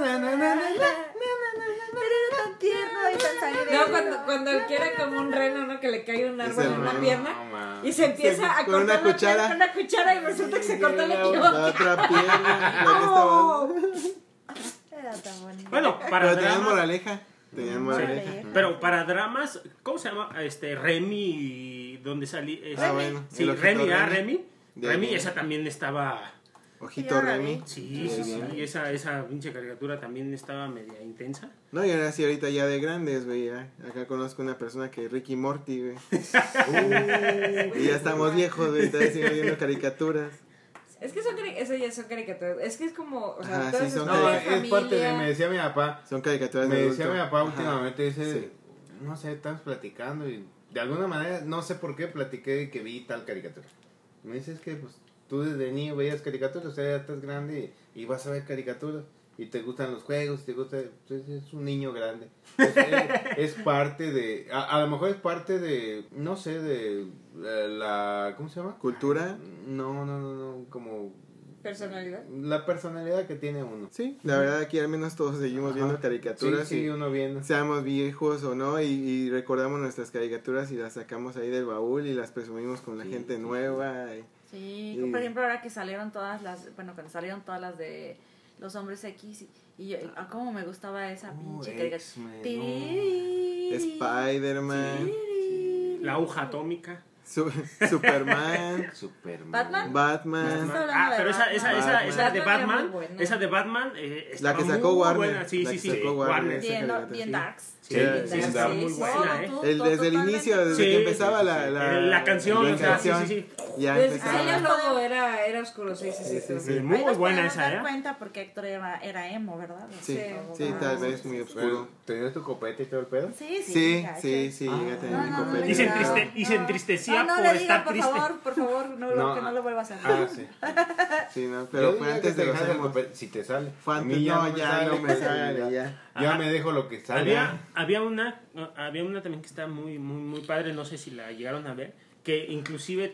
Pero era tan tierno y tan sangriento. No, cuando quiera como un reno, ¿no? Que le cae un árbol el en una reno. pierna No, man. y se empieza a con cortar una la pierna cuchara. con una cuchara y resulta que se corta la La equivoca. otra pierna. La que estaba... Era tan bonito. Bueno, para Pero tenían dramas... moraleja. Tenían moraleja. Pero para dramas, ¿cómo se llama? Remy, donde salí... Bueno. Sí, el ojito Remy, Remy. Remy, esa también estaba... Ojito Sí, ya la Remy. vi. Sí, sí, sí, esa pinche caricatura también estaba media intensa. No, y ahora sí, ahorita ya de grandes, güey. Acá conozco una persona que Ricky Morty, güey. Y ya estamos viejos, güey. Todavía siguen viendo caricaturas. Es que eso ya son caricaturas. Es que es como, o sea, Ajá, todas sí, son esas No, de es familia. parte de, me decía mi papá. Son caricaturas Me de decía mi adulto. papá Ajá. últimamente, dice, Sí. no sé, estamos platicando y de alguna manera, no sé por qué, platiqué de que vi tal caricatura. Me dice, es que pues tú desde niño veías caricaturas, o sea, ya estás grande y vas a ver caricaturas y te gustan los juegos, te gusta, pues, es un niño grande. Es parte de, a lo mejor es parte de, no sé, de la, ¿cómo se llama? ¿Cultura? No, como Personalidad. la personalidad que tiene uno. Sí, la verdad aquí al menos todos seguimos viendo Sí, caricaturas. sí, y uno viendo. seamos viejos o no, y recordamos nuestras caricaturas y las sacamos ahí del baúl y las presumimos con la Sí, gente sí, nueva. Sí, Y- por ejemplo, ahora que salieron todas las, bueno, cuando salieron todas las de los hombres X, y yo, cómo me gustaba esa pinche caricatura. X-Men, Spider-Man, La aguja atómica. Superman, Superman. ¿Batman? Batman. Hablando de Pero esa de Batman era Batman, muy buena. esa de Batman, La estaba que sacó muy Warner. buena. Sí, La sí, que sí. sacó Warner. Warner. Esa caricatura, Bien sí. darks. Sí, Sí, está sí, muy sí. buena, Desde el inicio, desde Sí, que empezaba sí, sí. La canción, la o sea, sí, canción, sí, ya Pues, empezaba. ahí el logo era oscuro, sí. Sí, sí, sí. Muy Ahí nos buena podemos esa, dar ¿eh? cuenta porque Héctor era emo, ¿verdad? Sí, Sí. sí, tal vez muy oscuro. ¿Tenías tu copete y todo el pedo? Sí, Sí, gacho. sí, sí, llegué a tener mi No, no, copete. Y se, no. y se entristecía No, por le diga, estar por triste. favor, no, que no lo vuelva a hacer. Ah, sí. Sí, no, Yo pero diría fue que antes te de los dejas el emos. copete, si te sale. Fue A antes, mí no, ya no me pues, sale, ya. Ya me dejo lo que sale. Había una también que está muy padre, no sé si la llegaron a ver, que inclusive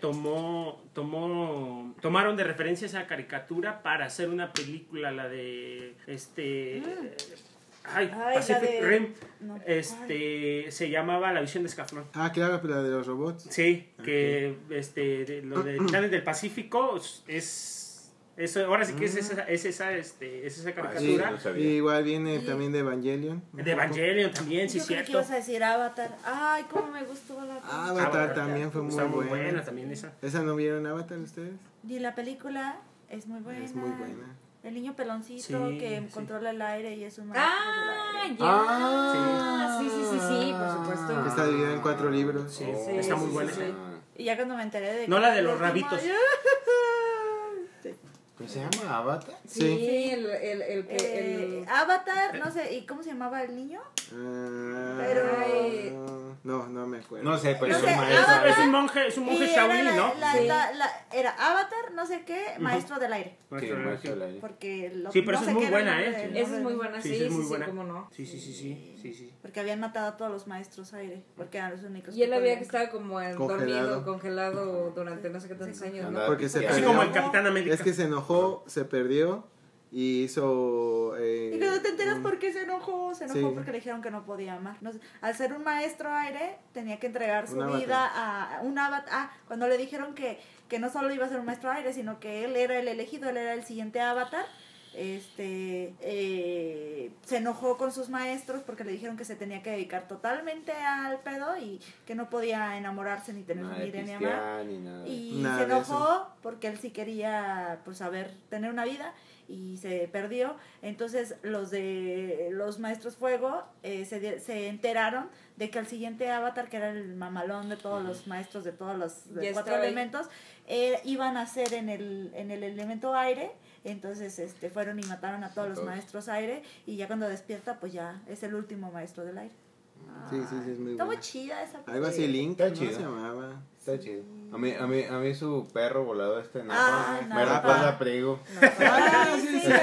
tomaron de referencia esa caricatura para hacer una película, la de Ay, Pacific la de- Rim, no, se llamaba La visión de Escaflón. Ah, claro, pero la de los robots. Sí, que lo de Titanes del Pacífico ahora sí que es esa caricatura. sí, lo sabía. Y igual viene también de Evangelion. De Evangelion también, sí, Yo creí que cierto. ibas a decir Avatar. Ay, cómo me gustó la Avatar Avatar, también fue está muy buena. también esa. ¿Esa no vieron Avatar ustedes? Y la película es muy buena. Es muy buena. El niño peloncito Sí, que sí. controla el aire y es un Ah, maestro del aire. ya. Sí, por supuesto. Está dividida en 4 libros. Sí, Sí, está sí, muy sí, buena sí. esa. Y ya cuando me enteré de No que la de el los último- rabitos. ¿Cómo se llama? ¿Avatar? Sí, el Avatar, no sé, ¿y cómo se llamaba el niño? Ah, Pero, No me acuerdo. No sé, pero No es sé, un maestro. Avatar. Es un monje Y era Shaolin, ¿no? era Avatar, no sé qué, maestro del aire. Sí, maestro del aire. Porque Sí, pero no esa sé es muy qué era el buena, nombre ¿eh? del- Esa es muy buena, Sí, sí, sí, es muy sí, buena. cómo no. Sí. Porque habían matado a todos los maestros aire, porque eran los únicos Y él había que podían. estar como Congelado. dormido, congelado durante no sé qué tantos años, ¿no? Andaba Porque se pisteando. Así perdió. como el Capitán América. Es que se enojó, se perdió y hizo... Y cuando te enteras por qué se enojó Sí. porque le dijeron que no podía amar. No sé, al ser un maestro aire, tenía que entregar su Un avatar. vida a un avatar. Cuando le dijeron que no solo iba a ser un maestro aire, sino que él era el elegido, él era el siguiente avatar. Se enojó con sus maestros porque le dijeron que se tenía que dedicar totalmente al pedo y que no podía enamorarse ni tener Nada de familia ni amar. pistear, ni nada. Y Nada se de enojó porque él sí quería pues tener una vida y se perdió. Entonces los maestros fuego se enteraron de que el siguiente avatar, que era el mamalón de todos los maestros de todos los Ya 4 estaba ahí. elementos, iban a ser en el elemento aire. Entonces fueron y mataron a todos los Todos. maestros aire y ya cuando despierta pues ya es el último maestro del aire. Sí, es muy Está muy bueno. chida esa Algo así, película. Link, Está ¿no chido. se llamaba? Está chido. A mí su perro volador Ah, me Napa. recuerda a Prego. Ah, sí, sí.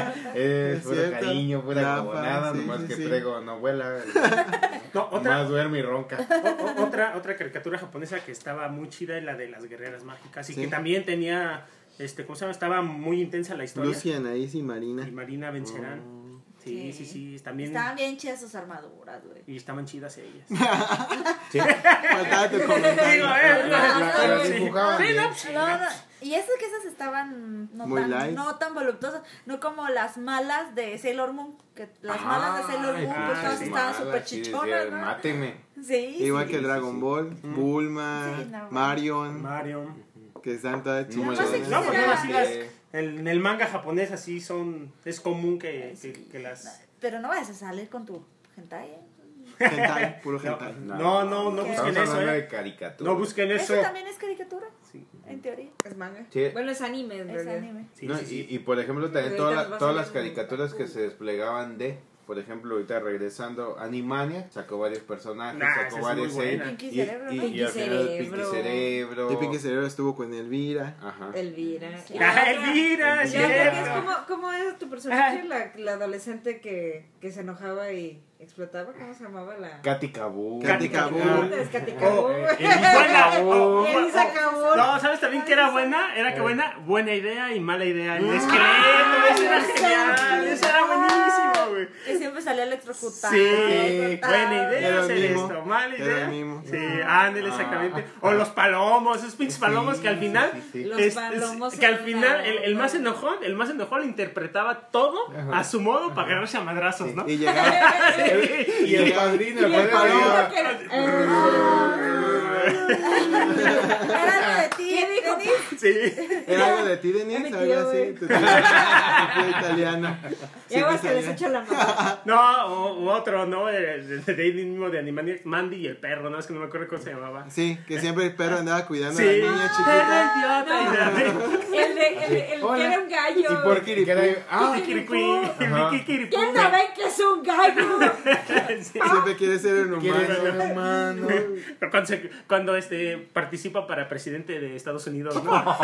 Es Es puro cierto. cariño, pura Napa, cobonada, sí, nomás sí, que sí. Prego no vuela. No, Más duerme y ronca. otra caricatura japonesa que estaba muy chida es la de las guerreras mágicas y Sí. que también tenía, ¿cómo se llama? Estaba muy intensa la historia. Lucy, Anaís y Marina. Y Marina vencerán. Sí, también. Estaban bien chidas sus armaduras, güey. Y estaban chidas ellas. Sí. Faltaba tu comentario. Las Sí. dibujaban Sí, bien. no, pues, No, y esas estaban Muy light. no tan voluptuosas, no como las malas de Sailor Moon, que las malas de Sailor Moon pues todas sí, estaban mala, súper sí, chichonas, decía, ¿no? Máteme. Sí, Igual sí. que el Dragon Ball, Bulma, Sí, no. Marion, Mario. que están todas No me chidas. existe. No, porque Era- así en el manga japonés así es común que las... Pero no vayas a salir con tu hentai, ¿eh? Hentai, puro hentai. No ¿Qué? busquen Estamos eso, hablando de caricatura. No busquen eso. ¿Eso también es caricatura? Sí. En teoría. Es manga. Sí. Bueno, es anime, en Es realidad. anime. Sí, No, sí, sí. Y por ejemplo también Pero ahorita nos va a todas las salir caricaturas que se desplegaban por ejemplo ahorita regresando Animania sacó varios personajes, Nah, esa sacó es varias muy buena. series Pinky Cerebro, ¿no? y al Pinky final Pinky Cerebro. Cerebro. Y Pinky Cerebro estuvo con Elvira. Ajá. Elvira. Ah, Elvira, Ya, cierto. porque es como es tu personaje, la adolescente que se enojaba y explotaba, ¿cómo se llamaba la? Katy Kabu. Katy Kabu. Es Katy Kabu. Oh, buena. Elisa Kabu. No, ¿sabes también que era buena? Era que buena idea y mala idea. El esqueleto, eso era genial. Eso era buenísimo, güey. Que siempre salía electrocutado. Sí, cortado. buena idea Era hacer mimo. esto, mala Era idea. mimo. Sí, ándale, exactamente. O los palomos, esos pinches palomos que al final, Los palomos que al son final una- el más enojón interpretaba todo a su modo para agarrarse a madrazos, ¿no? Y llegaba. Y el padrino, Y el padrino. padrino que Era algo de ti, ¿Qué dijo? Denis. Sí. Era algo de ti, Denise, Mi algo tío, así. güey. Tu tío italiano. Y aguas que les salía. echo la mano. No, u otro, ¿no? De ahí mismo de Animaniacs, Mandy y el perro, ¿no? Es que no me acuerdo cómo se llamaba. Sí, que siempre el perro andaba cuidando a Sí. la niña chiquita. Idiota. El que era un gallo. Y por qué era Ah, Kikirikui, Ajá. Kikirikui. ¿Quién no ve que es un gallo? siempre quiere ser un quiere ser humano. humano. Pero cuando participa para presidente de Estados Unidos, ¿no?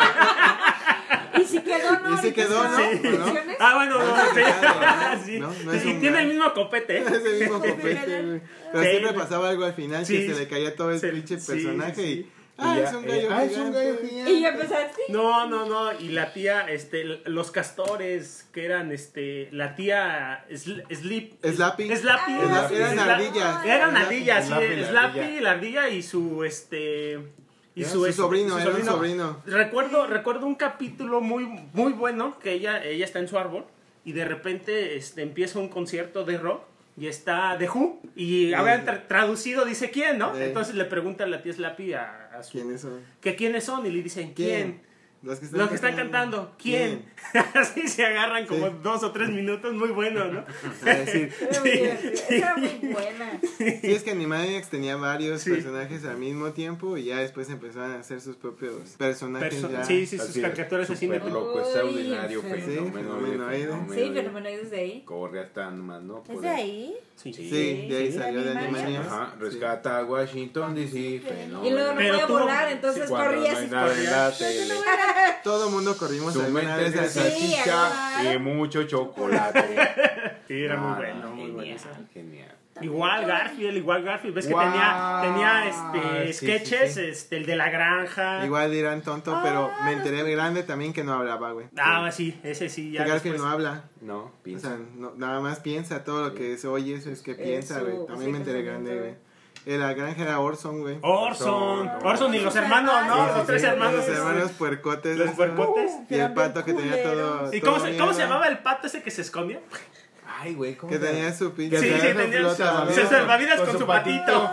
Y si quedó, ¿no? Y si quedó, ¿no? Ahorita ¿No? elecciones. Ah, bueno, no, sí. Sí. No, no es Y un tiene el gallo. mismo copete, ¿eh? Es el mismo copete, güey. Pero Sí. siempre pasaba algo al final Sí. que se le caía todo el Sí, pinche sí, personaje sí, y. Ah, Y es ya, un gallo. es un gallo gigante. gigante. Y yo empecé así. No. Y la tía, los castores, que eran, la tía Slappy. Slappy. Eran ardillas. Eran ardillas, sí. Slappy, la Slappy, ardilla. la ardilla y su, y Su sobrino, era un sobrino. Recuerdo un capítulo muy, muy bueno que ella está en su árbol y de repente empieza un concierto de rock y está The Who y habían traducido dice quién, ¿no? Sí. Entonces le pregunta a la tía Slappy a su ¿Quiénes son? que quiénes son y le dicen quién. Los que están cantando. ¿Quién? Así se agarran como Sí. 2 o 3 minutos, muy bueno, ¿no? A decir, Era muy divertida. Era muy buena. sí, es que Animaniacs tenía varios Sí. personajes al mismo tiempo y ya después empezaron a hacer sus propios personajes. ya. Sí, sus Así de caricaturas así. súper loco, extraordinario, Uy, fenomenoide. Sí, Fenomenoides de ahí. Corre hasta más, ¿no? ¿Es de ahí? Sí. Sí, de ahí sí. salió de Animaniacs. Ajá, rescata a Washington DC, fenómeno. Y luego no Pero podía tú- volar, entonces Cuando corría no hay así. nada en la Entonces tele. no era- Todo el mundo corrimos Su alguna mente vez de así. salchicha claro. y mucho chocolate. Sí, era muy Ah, bueno, muy bueno. Genial, genial. Igual Garfield, ves que Guau, tenía sí, sketches, sí, el de la granja. Igual dirán tonto, pero me enteré grande también que no hablaba, güey. Sí, ese sí, ya Que Garfield después. no habla. No, O piensa. sea, nada más piensa todo lo que se oye, eso es que piensa, güey. También me enteré grande, güey. La granja era Orson, güey. Orson y los hermanos, ¿no? Sí, Los tres hermanos. Los hermanos puercotes. Los eso. puercotes. Y el pato que tenía todo. ¿Y todo cómo se mierda. llamaba el pato ese que se escondía? Ay, güey, ¿cómo Que se- tenía su pinche. Sí, tenía su tenía flota, su ¿no? salvavidas con su patito.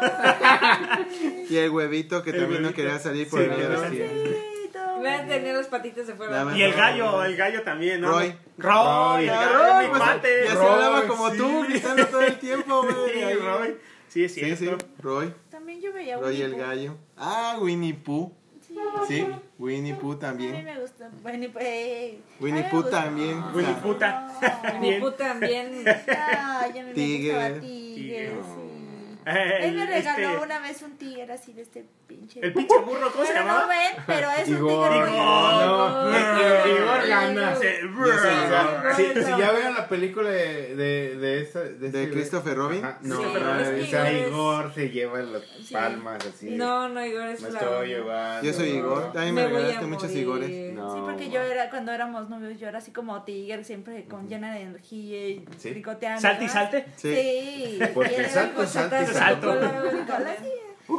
Y el huevito que El también no huevito. quería salir por Sí, miedo. no, sí. Tenía las patitas de Nada fuera. más. Y el gallo también, ¿no? Roy. Roy, el Ah, gallo, Roy, mi pues, cuate. y así Roy, hablaba como sí. tú, gritando todo el tiempo, güey. Sí, Ahí. Roy. Sí, es Sí, cierto. sí, Roy. También yo veía Roy el Winnie Pooh. gallo. Ah, Winnie Pooh. Sí, Winnie Pooh A mí también. me gusta. Winnie Pooh. Winnie Pooh también. Winnie Ah, Puta. Mi Bien. puta también. Ay, a mí me Tigre. gustaba Tigre, sí. Eh, Él me regaló este, una vez un tigre así de este pinche. El pinche burro, ¿cómo se Pero no llamaba? ven, pero es un Igor. tigre muy No, Igor gana. Sí, Si ya vean la película de esta... ¿De Christopher Robin? Ajá, no, Sí, no, es que esa Igor es- Igor se lleva las palmas así. No, Igor es Me la. estoy llevando. Yo soy Igor. También me Me voy a regalaste muchos morir. Igores. No. Sí, porque yo era, cuando éramos novios, yo era así como tigre, siempre con llena de energía y Sí. picoteando. Salte y ¿no? salte. Sí. Sí. Porque y él era salto, con salto y chatas, salto. con la hacía.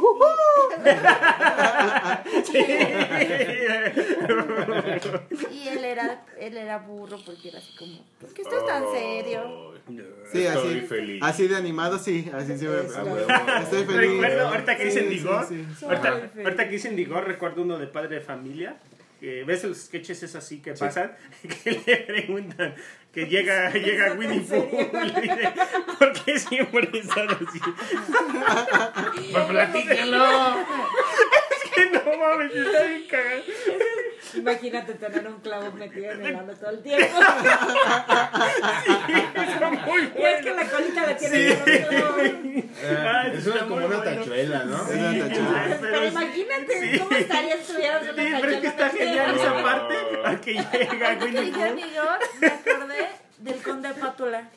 Y él era burro porque era así como, ¿por qué estás tan serio? Sí, Estoy así. feliz. Así de animado, sí. Así sí me. A huevo. Estoy feliz. Recuerdo, ahorita que dicen Sí, Digor, sí, sí. ahorita que dicen Digor, recuerdo uno de Padre de Familia. Que ves los sketches es así que pasan, que le preguntan, que llega Winnie Pooh y le dice, ¿por qué siempre estás así? Pues platíquenlo. Es que no mames, está bien cagado. Imagínate tener un clavo metido en el ano todo el tiempo. Está muy Y es que bueno. la colita la tiene en el clavo. Ay, Es está una, como muy una bueno. tachuela, ¿no? Es una tachuela. Ay, Pero sí. imagínate Sí. cómo estaría si tuvieras una Sí, pero es que está tachuela genial metida. esa parte a que llega Ahorita que Winnie dije Pooh. Igor, me acordé del conde Pátula.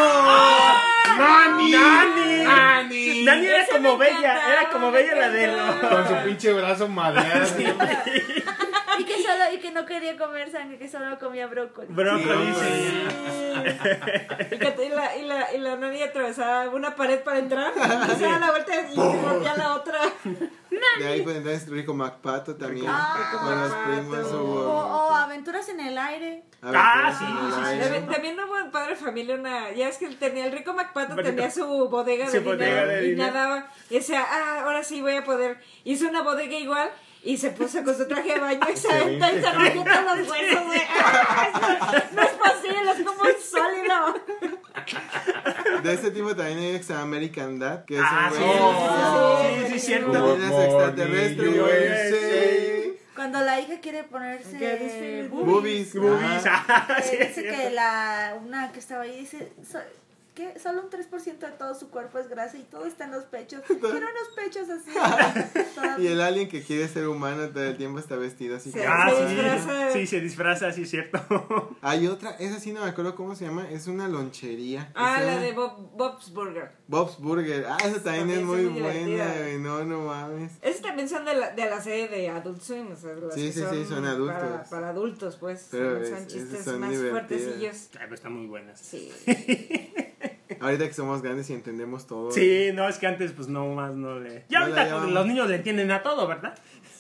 ¡Nani! Nani era Ese como me Bella, encantaba, era como Bella la de Con su pinche brazo madreado. Y que no quería comer sangre, que solo comía brócoli. Brócoli, Sí. sí. Y la nani atravesaba una pared para entrar, y se da la vuelta y voltea la otra. De ahí pues entonces Rico McPato también. Ah, Con los primos O hubo. aventuras en el aire. Aventuras sí, en el sí, sí, aire. También hubo en Padre Familia una. Ya es que tenía el rico MacPato, Rico- tenía su bodega de Su bodega dinero de y dinero. nadaba. Y decía, ahora sí voy a poder. Hizo una bodega igual y se puso con su traje de baño y se aventó y se rompió todos los huesos. Güey. No es posible, es como un sólido. De este tipo también hay Ex American Dad, que es Ah, un sí, güey. sí, cierto. También es extraterrestre, Good güey. morning, Sí. Cuando la hija quiere ponerse boobies, Boobies. Ah, sí, dice es cierto. que una que estaba ahí dice que solo un 3% de todo su cuerpo es grasa y todo está en los pechos. Quiero unos pechos así. Y el alien que quiere ser humano todo el tiempo está vestido así. Sí. como- Ah, Se sí, disfraza. sí, se disfraza, sí, es cierto. Hay otra, esa sí no me acuerdo cómo se llama, es una lonchería. Ah, Es la una- de Bob's Burger. Bob's Burger. Ah, esa también es También muy es muy buena, divertida. güey. No mames. Esas también son de la serie de Adult Swim, o sea, las Sí, que sí, sí, son adultos. Para adultos, pues. Pero son esas chistes son más divertidas. fuertecillos. Ay, pero están muy buenas. Sí. Ahorita que somos grandes y entendemos todo. Sí, no, es que antes pues no más no le... Ya No ahorita la pues, llevamos. los niños le entienden a todo, ¿verdad? Sí,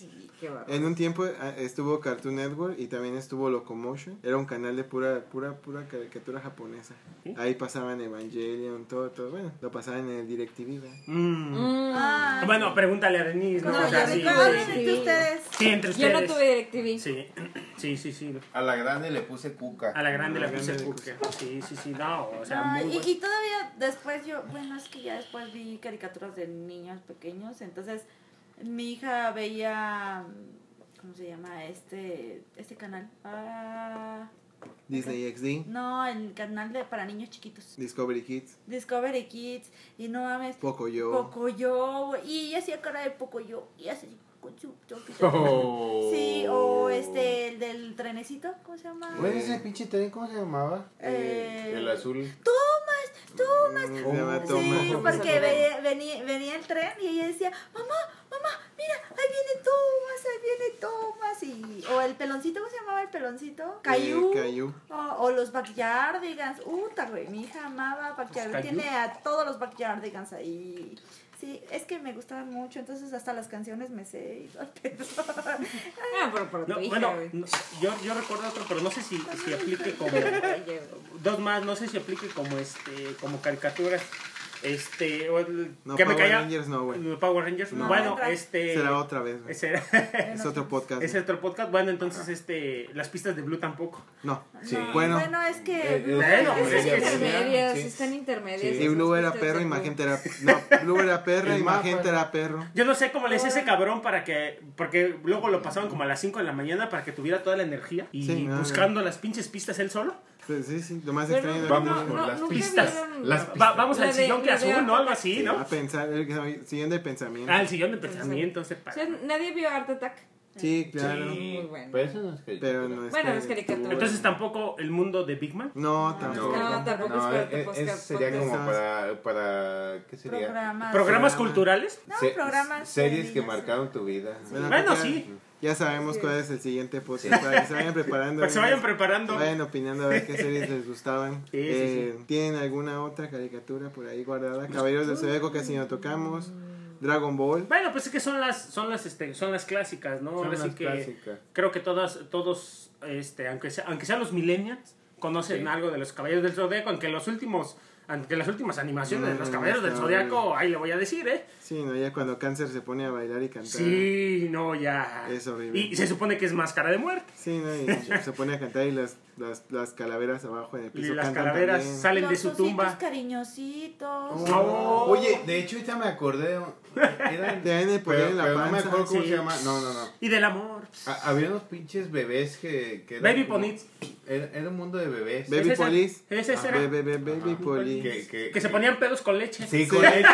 Qué bárbaro. En un tiempo estuvo Cartoon Network y también estuvo Locomotion. Era un canal de pura caricatura japonesa. ¿Sí? Ahí pasaban Evangelion, todo. Bueno, lo pasaban en el DirecTV, ¿verdad? Ah, Bueno, pregúntale a Denise, ¿no? ¿cómo? O sea, Ya sí, me hablen sí, entre ustedes. sí, entre Yo ustedes. no tuve DirecTV. Sí. A la grande le puse cuca. A la grande la A la puse grande le cuca. Sí, no, o sea, No, muy bueno. y todavía después bueno, es que ya después vi caricaturas de niños pequeños, entonces mi hija veía, ¿cómo se llama? Este canal. Disney XD, No, el canal para niños chiquitos. Discovery Kids, Discovery Kids, y no mames, Pocoyo. Pocoyo, y ella hacía cara de Pocoyo, y así con su chopito. Oh. Sí, o el del trenecito, ¿cómo se llama? Bueno, ese pinche tren, ¿cómo se llamaba? El azul. Tomas. Se llama Sí, Thomas. porque venía el tren y ella decía, mamá, mira, ahí viene Thomas. O el peloncito, ¿cómo se llamaba el peloncito? Caillou. Caillou. O los Backyardigans. Güey, mi hija amaba Backyardigans. Caillou. Tiene a todos los Backyardigans ahí. Sí, es que me gustaban mucho, entonces hasta las canciones me sé y todo el pedo. Pero por tu No, hija, bueno, güey. yo recuerdo otro, pero no sé si aplique como dos más, no sé si aplique como caricaturas. No, que me Power caía Rangers no, güey. Power Rangers. No, bueno, entra. Será otra vez, güey. ese era Es otro podcast. es otro podcast. Bueno, entonces las pistas de Blue tampoco. No. Sí. Bueno. Bueno, es que... Bueno, pues es que Intermedias, sí. están intermedias. Y Blue era perro y Magenta era... No, Blue era perra El y mapa. Magenta era perro. Yo no sé cómo le hice ese cabrón porque luego lo pasaban como a las 5 de la mañana para que tuviera toda la energía y Sí, no, buscando las pinches pistas él solo. Sí, lo más Pero extraño de Vamos mí, por las nunca pistas. vieron- Las Vamos La al de- sillón que la de azul, ¿no? Algo Art así, a ¿no? pensar, siguiendo el pensamiento. Ah, el sillón de pensamiento, ese O sea, nadie vio Art Attack. Sí, claro. Muy bueno. Pero eso no es que. Pero no es Bueno, es caricatura. Entonces tampoco el mundo de Big Man. No, tampoco. No, tampoco No, es para tu sería podcast. como para ¿qué sería? Programas. Programas culturales. No, Se- programas. Series de que niños. marcaron tu vida. Bueno, ya, sí. Ya sabemos cuál es el siguiente podcast para que se vayan preparando. Para que se vayan preparando. Vayan opinando a ver qué series les gustaban. Sí. ¿Tienen alguna otra caricatura por ahí guardada? Caballeros del Zodiaco casi no tocamos. Dragon Ball. Bueno, pues es que son las clásicas, ¿no? Son Ahora sí las que clásicas. creo que todos, aunque sean los millennials, conocen Sí. algo de los Caballeros del Zodiaco, aunque las últimas animaciones de los No, Caballeros del está Zodiaco, ahí le voy a decir, ¿eh? Sí, no, ya cuando Cáncer se pone a bailar y cantar. Sí, no, ya. Es horrible. Y se supone que es máscara de muerte. Sí, no, y se pone a cantar y las calaveras abajo en el Y piso las cantan calaveras también. salen de Los su ositos tumba. cariñositos. No. Oye, de hecho ahorita me acordé. Eran, Te dan el poder en la pero no me panza. acuerdo cómo Sí. se llama. No. Y del amor. Había unos pinches bebés que eran Baby como- Ponits. Era un mundo de bebés. Baby Ese Police. Ese era. Baby Police. Que se ponían pedos con leche. Sí, con leche.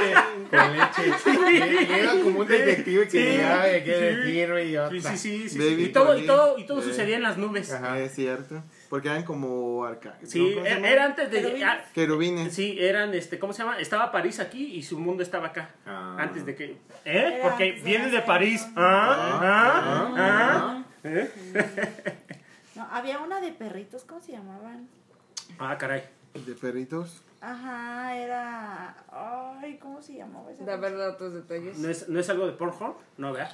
Y era como un detective que Sí. llegaba y que Sí. decir, y yo. Sí. Baby Y todo Police. sucedía en las nubes. Ajá, es cierto. Porque eran como Sí, ¿cómo se llama? era antes de... Querubines. Querubines. Sí, eran, ¿cómo se llama? Estaba París aquí y su mundo estaba acá. Ah. Antes de que... Era Porque antes de viene de hacer- París. No, había una de perritos, ¿cómo se llamaban? Ah, caray. De perritos. Ajá, era... Ay, ¿cómo se llamaba esa? De haber dado tus detalles. ¿No es algo de Pornhub? No, ¿verdad?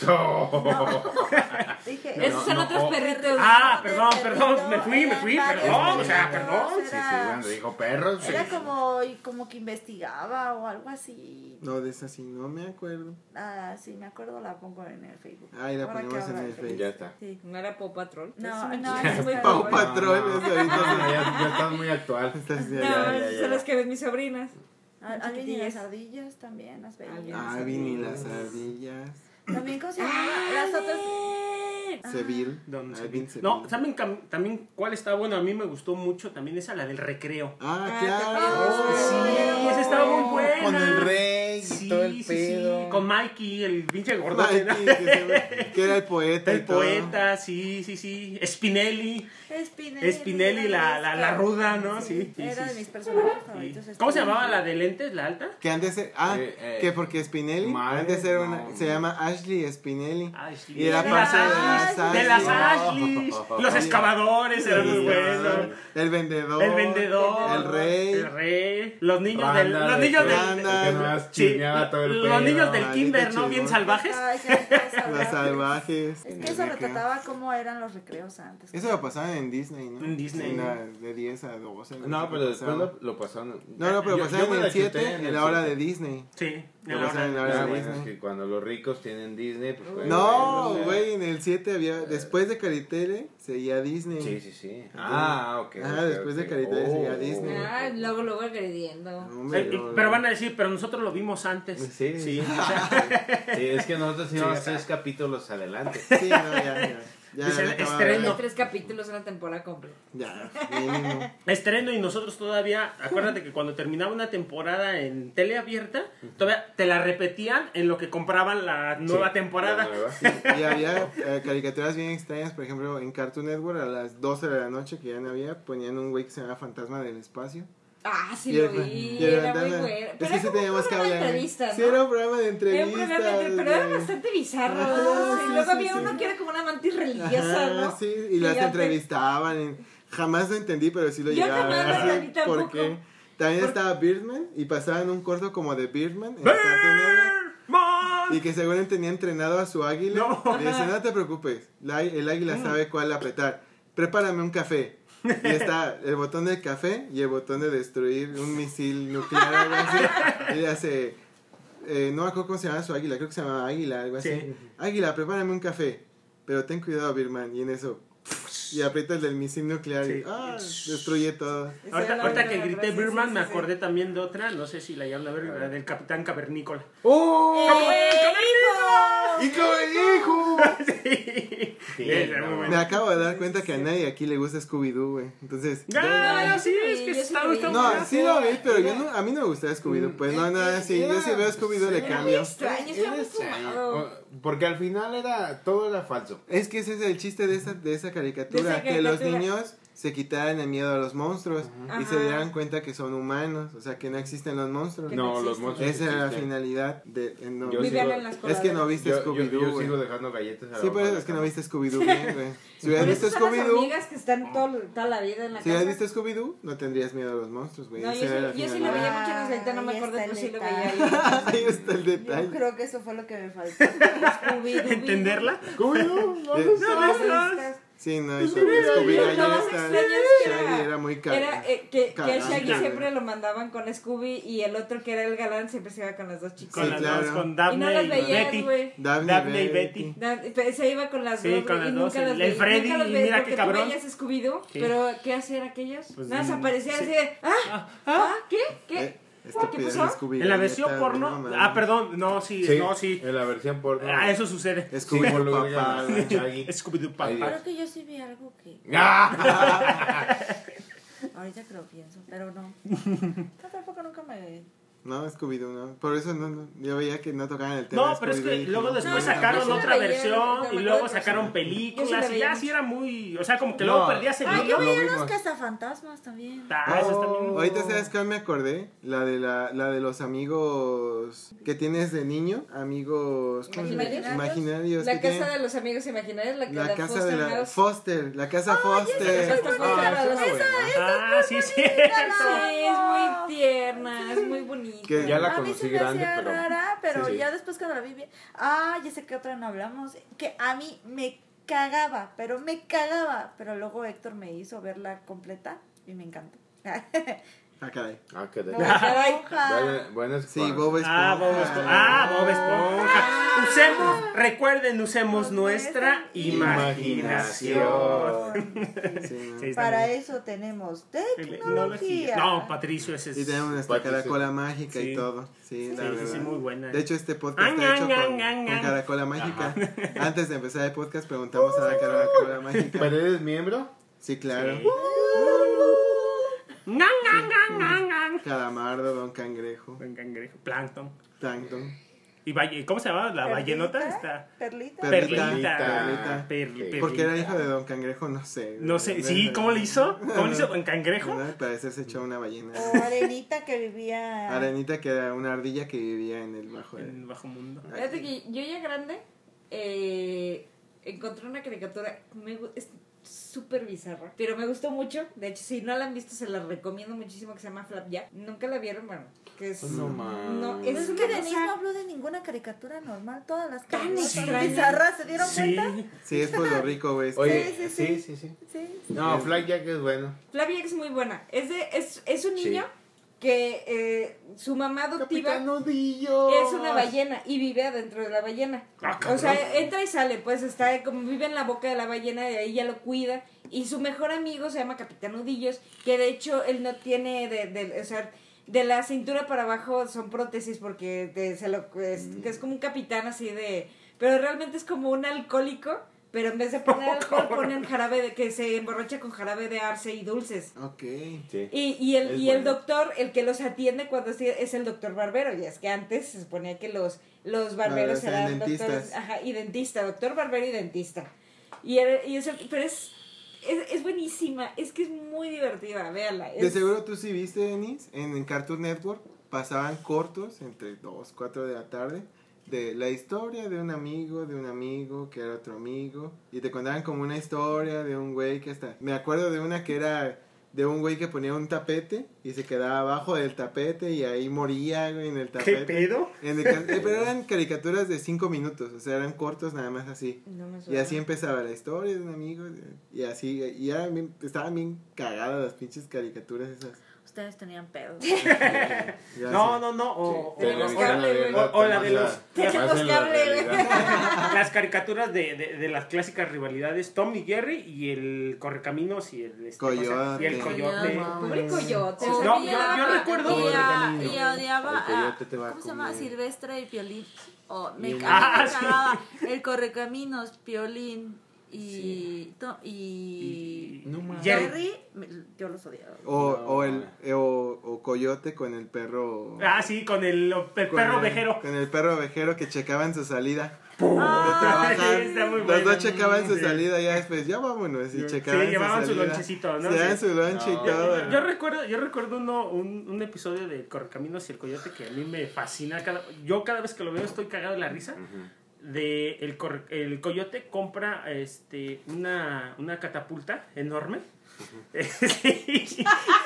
Dije, Esos son otros perritos. Ah, de perdón, perrito, me fui, eran varios perdón, o sea, perritos, perdón. Sí, era- cuando dijo perros. sí. Era como que investigaba o algo así. No, de esa sí, no me acuerdo. Ah, sí, me acuerdo, la pongo en el Facebook. Ahí la Ahora que ponemos en habla el de Facebook. Ya está. Sí. ¿No era Paw Patrol? No, Es no, una- es muy Pau bueno. Patrol, No, eso ahorita. no, ya estás muy actual. Estás ya- No, ya- son las que ven mis sobrinas. Alvin y las ardillas también, las veía. Alvin y las ardillas. También, ¿cómo se llama? Las otras... Seville. Don Alvin Seville. No, ¿saben también cuál estaba bueno? A mí me gustó mucho también esa, la del recreo. Ah, Sí, esa estaba muy buena. Con el rey y Sí, todo el sí, pedo. sí. Con Mikey, el pinche gordote. ¿no? Mikey, que era el poeta. El y todo. poeta, sí. Spinelli. Spinelli, la ruda, ¿no? Sí. Era de mis personajes favoritos. ¿Cómo se Spinelli. llamaba la de lentes, la alta? Que antes, que porque Spinelli, Madre, antes era no. se llama Ashley Spinelli. Ashley. Y era De parte de las Ashleys. Los excavadores eran muy buenos. El vendedor. El vendedor. El rey. El rey. Los niños Randa del. Los de niños que- del. Randa. que no es Sí, enseñaba todo el Los pedo. niños del maldito kinder, ¿no? Bien chingón. salvajes. Ay, sí, eso, Los salvajes. Es que eso retrataba cómo eran los recreos antes. Eso lo pasaban en Disney, ¿no? En Disney. De 10 a 12. No, pero después lo pasaron. No, pero Yo pasaban me en la el 7 chuté en el la hora 7. de Disney. Sí. Lo pasaban en la hora Ah, de bueno, Disney. es que cuando los ricos tienen Disney, pues pueden No, verlo. güey, en el 7 había, después de Caritele, seguía Disney. Sí, sí, sí. Ah, ok. Ah, ok, después de ok. Caritele seguía Disney. Ah, luego agrediendo. Hombre, no, Pero van a decir, pero nosotros lo vimos antes. Sí, Sí. Sí, es que nosotros íbamos Sí, o sea. 3 capítulos adelante. Sí, no, ya. Es el acababa de estreno. ver. 3 capítulos en la temporada completa. Ya, mínimo. Estreno y nosotros todavía, acuérdate que cuando terminaba una temporada en tele abierta, todavía te la repetían en lo que compraban la nueva Sí, temporada. la nueva. Y había caricaturas bien extrañas, por ejemplo, en Cartoon Network a las 12 de la noche, que ya no había, ponían un güey que se llama Fantasma del Espacio. Ah, sí Y lo el- vi. y el Era muy ventana- bueno. Es Pero que era sí como teníamos un que programa de hablar. entrevistas, Sí, ¿no? era un programa de Era un entrevistas. programa de pero era güey. bastante bizarro. Ajá, ¿no? sí, Luego sí, había sí. uno que era como una mantis religiosa, ¿no? Ajá, sí, y las ya te- entrevistaban. Jamás lo entendí, pero sí lo Yo llegaba a jamás lo ver. entendí tampoco. Porque también estaba Birdman y pasaban un corto como de Birdman en Cartoon Network. ¡Mon! Y que según tenía entrenado a su águila. No. Y dice, no te preocupes, el águila sabe cuál apretar. Prepárame un café. Y está el botón del café y el botón de destruir un misil nuclear, algo así. Y le hace, no me acuerdo cómo se llama su águila, creo que se llama Águila, algo así. Sí. Águila, prepárame un café. Pero ten cuidado, Birman. Y en eso, y aprieta el del misil nuclear y Sí. destruye todo. Esa Ahorita, era la ahorita otra, que la grité verdad, sí, Birdman, sí, me sí, acordé también de otra, no sé si la llaman a ver, la del Capitán Cavernícola. ¡Oh! ¡Hijo! ¡Y como hijo! Sí. Sí, Era muy no, bueno. Me acabo de dar cuenta que a nadie aquí le gusta Scooby-Doo, güey. Entonces, Ah, yo sí, sí es vi, que yo sí está lo vi. gustando. no, sí lo vi, pero yo no, a mí no me gusta Scooby-Doo. Pues no, nada, sí, yo sí veo Scooby-Doo le Era muy cambio. extraño, está muy fumado. Porque al final todo era falso. Es que ese es el chiste de esa caricatura, De esa que los caricatura. niños se quitaran el miedo a los monstruos y se Ajá. dieran cuenta que son humanos, o sea, que no existen los monstruos. Que No, no los existen. monstruos Esa era la existen. finalidad de... no, Yo Vivían sigo- en las es que no coladeras. viste Yo Scooby-Doo, güey. sigo dejando galletas a la Sí, pero boca es que no de viste Scooby-Doo bien, güey. Si hubieras Por visto eso son las Scooby-Doo, hormigas que están toda la vida en la si casa. hubieras visto Scooby-Doo, no tendrías miedo a los monstruos, güey. No, Esa era la yo sí lo finalidad. veía mucho en los no me Ahí acuerdo, está pero el sí lo detalle. veía. Ahí está el Yo detalle. creo que eso fue lo que me faltó. Scooby-Doo. ¿Entenderla? Scooby-Doo, Eh, Sí, no, eso, Scooby Lo más Galleta, extraño es que Shaggy era muy caro. era que a Cagante, Shaggy güey. siempre lo mandaban con Scooby y el otro que era el galán siempre se iba con las dos chicas. Con Sí, las claro. dos, con Y no Daphne las y veías, Betty. güey. Daphne y Betty. Se iba con las Sí, dos con y las nunca dos, las el veía. Freddy, Nunca las y veía mira porque qué tú cabrón. veías Scooby-Doo, Sí. pero ¿qué hacían aquellos? Pues, Nada, se aparecían sí. así de ¿qué? ¿Qué? Estúpida, pasó? Scooby En la Galleta, versión porno. no, mames. Ah, perdón, no, sí, Sí, no, sí. en la versión porno. Ah, eso sucede. Scooby Sí, papá. papá, Shaggy. Scooby-Doo Ay, papá. Creo que yo sí vi algo que ¡Ah! ahorita que lo pienso, pero no. No, tampoco nunca me... No, Scooby-Doo, no. Por eso no, yo veía que no tocaban el tema. No, de pero es Scooby-Doo que y dije, luego no, después no, sacaron yo sí la otra veía, versión no me y acuerdo luego de sacaron eso. Yo películas sí la y veía ya mucho. sí era muy... O sea, como que No. luego perdías el Ay, hilo. yo lo veía vimos. unos cazafantasmas también. Ah, eso está bien. Ahorita, ¿sabes cuál me acordé? La de los amigos que tienes de niño. Amigos... ¿cómo se llama? ¿Imaginarios? Imaginarios. La que casa tienen- de los amigos imaginarios, la La casa Foster de la House. Foster. La casa Foster. esa está buena. Ah, esa buena. Ah, sí, sí. Sí, es muy tierna, es muy bonita. Que- Ya la A mí conocí se me grande, hacía pero... rara, pero Sí, sí. ya después cuando la vi bien... Ah, ya sé que otra no hablamos. Que a mí me cagaba, pero luego Héctor me hizo verla completa y me encantó. Ah, caray. Ah, qué de... Bob Esponja. Buenas Sí, Bob Esponja. Ah, Bob Esponja. Ah, Bob Esponja. Usemos, recuerden, usemos nuestra imaginación. Sí, ¿no? Sí, está Para bien. eso tenemos Tecnología. tecnología. No, Patricio, ese es... Y tenemos nuestra Patricio. caracola mágica Sí. y todo. Sí, la Sí, verdad. sí, muy buena. De hecho, este podcast está hecho con caracola mágica. Antes de empezar el podcast, preguntamos a la caracola mágica. ¿Pero eres miembro? Sí, claro. Sí. Ngan, ngan, ngan, ngan, ngan. Calamardo, Don Cangrejo, Buen cangrejo. Plankton. Plankton. ¿Y ¿cómo se llama? ¿La ballenota? Está... Perlita. Perlita. Perlita. Perlita. Porque era hijo de Don Cangrejo, no sé. No sé, sí, ¿cómo le hizo? ¿Cómo le hizo con cangrejo? ¿Verdad? Al parecer se echó una ballena. O Arenita que vivía... Arenita, que era una ardilla que vivía en el bajo. En el bajo mundo. Fíjate que yo ya grande, encontré una caricatura, es súper bizarra, pero me gustó mucho. De hecho, si no la han visto, se la recomiendo muchísimo, que se llama Flapjack. ¿Nunca la vieron? Bueno, que es... No, man. No, Es es que una Denise no cosa... habló de ninguna caricatura normal. Todas las Tan caricaturas son extraña. bizarras. ¿Se dieron Sí. cuenta? Sí, es Puerto Rico, güey. Oye, Sí. sí. Sí. No, Flapjack es bueno. Flapjack es muy buena. Es un niño que su mamá adoptiva Capitanudillo. es una ballena y vive adentro de la ballena. Ah, O sea, cabrón. entra y sale, pues está como vive en la boca de la ballena y ahí ya lo cuida. Y su mejor amigo se llama Capitanudillos, que de hecho él no tiene o sea, de la cintura para abajo son prótesis porque que es como un capitán así de... Pero realmente es como un alcohólico, pero en vez de poner alcohol ponen jarabe que se emborracha con jarabe de arce y dulces. Ok. Sí. Y Es el bueno. doctor, el que los atiende cuando es el doctor barbero, y es que antes se suponía que los barberos eran eran dentistas. doctores, ajá, y dentista, doctor barbero y dentista. Pero es buenísima, es que es muy divertida, véala. De seguro tú sí viste, Denise, en Cartoon Network pasaban cortos entre 2, 4 de la tarde de la historia de un amigo que era otro amigo, y te contaban como una historia de un güey que hasta... Me acuerdo de una que era de un güey que ponía un tapete y se quedaba abajo del tapete y ahí moría, güey, en el tapete. ¿Qué pedo? Pero eran caricaturas de 5 minutos, o sea, eran cortos nada más así. No me Y suena. así empezaba la historia de un amigo, y así, y estaban bien cagadas las pinches caricaturas esas. Ustedes tenían pedos. Ya No, sé. no, no. O Tenemos Sí, cable, güey. o la de los- Tenemos más en la cable, güey. realidad. las caricaturas de las clásicas rivalidades Tom y Jerry y el Correcaminos y el Coyote. y el Coyote. Pobre coyote. Se o sea, No, odiaba- yo recuerdo- y odiaba El coyote te va a ¿cómo se llama? comer. Silvestre y Piolín. A mí me Ah, sí. cagaba el Correcaminos, Piolín y No mames. Jerry. Yo los odiaba. O Coyote con el perro. Ah, sí, con el perro ovejero. Con el perro ovejero que checaban su salida. Ah, De trabajar. Está muy Los bueno. dos checaban su Sí. salida, ya después, ya vámonos. Y checaban Sí, llevaban su salida. lonchecito, ¿no? Se daban Sí. su lonche y No. todo. Yo recuerdo un episodio de Correcaminos y el Coyote que a mí me fascina. Yo cada vez que lo veo estoy cagado de la risa. De el Coyote compra una catapulta enorme. Sí.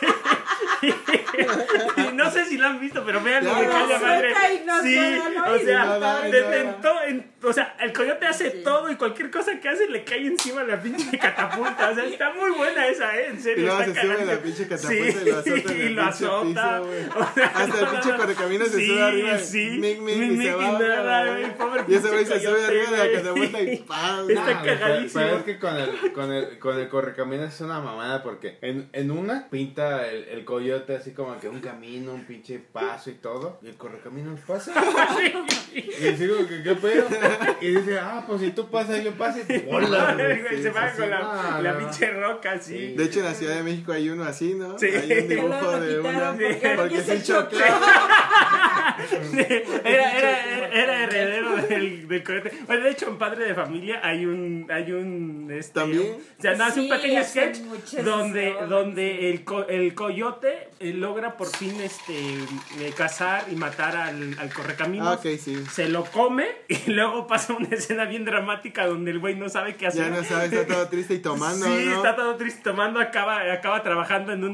Y no sé si la han visto, pero vean lo que Claro. calla madre. Suelta y no Sí, suena, ¿no? o Y sea, no da, y o sea, el Coyote hace todo y cualquier cosa que hace le cae encima la pinche catapulta. O sea, está muy buena esa, en Y serio. luego está se sube cagante. la pinche catapulta Sí, y lo azota en el y lo pinche azota. piso, güey. O sea, Hasta el pinche Correcaminos se sube arriba. Sí, Mic, mic, mic, y se mic, va, y nada, güey. güey, pobre Y ese güey pinche se sube Coyote, arriba de la güey. catapulta y ¡pam! Está Ah, cagadísimo. Pero es que con el Correcaminos es una mamada porque en una pinta el coyote así como que un camino, un pinche paso y todo. Y el Correcaminos pasa. Y digo, ¿qué pedo? Y dice, pues si tú pasas, yo paso. Y ¡hola! Güey, se va sí, con no, la no. pinche roca, sí. De hecho, en la Ciudad de México hay uno así, ¿no? Sí. Hay un Luego dibujo lo de una. quitaron porque Porque ya se se chocó. Era heredero del coyote. Bueno, de hecho, en Padre de Familia hay un ¿También? O sea, hace un Sí, pequeño hacen sketch muchas donde bromas, el coyote logra por fin cazar y matar al Correcaminos. Ah, ok, sí. Se lo come y luego pasa una escena bien dramática donde el güey no sabe qué hacer. Ya no sabes, está todo triste y tomando, Sí, ¿no? está todo triste tomando, acaba trabajando en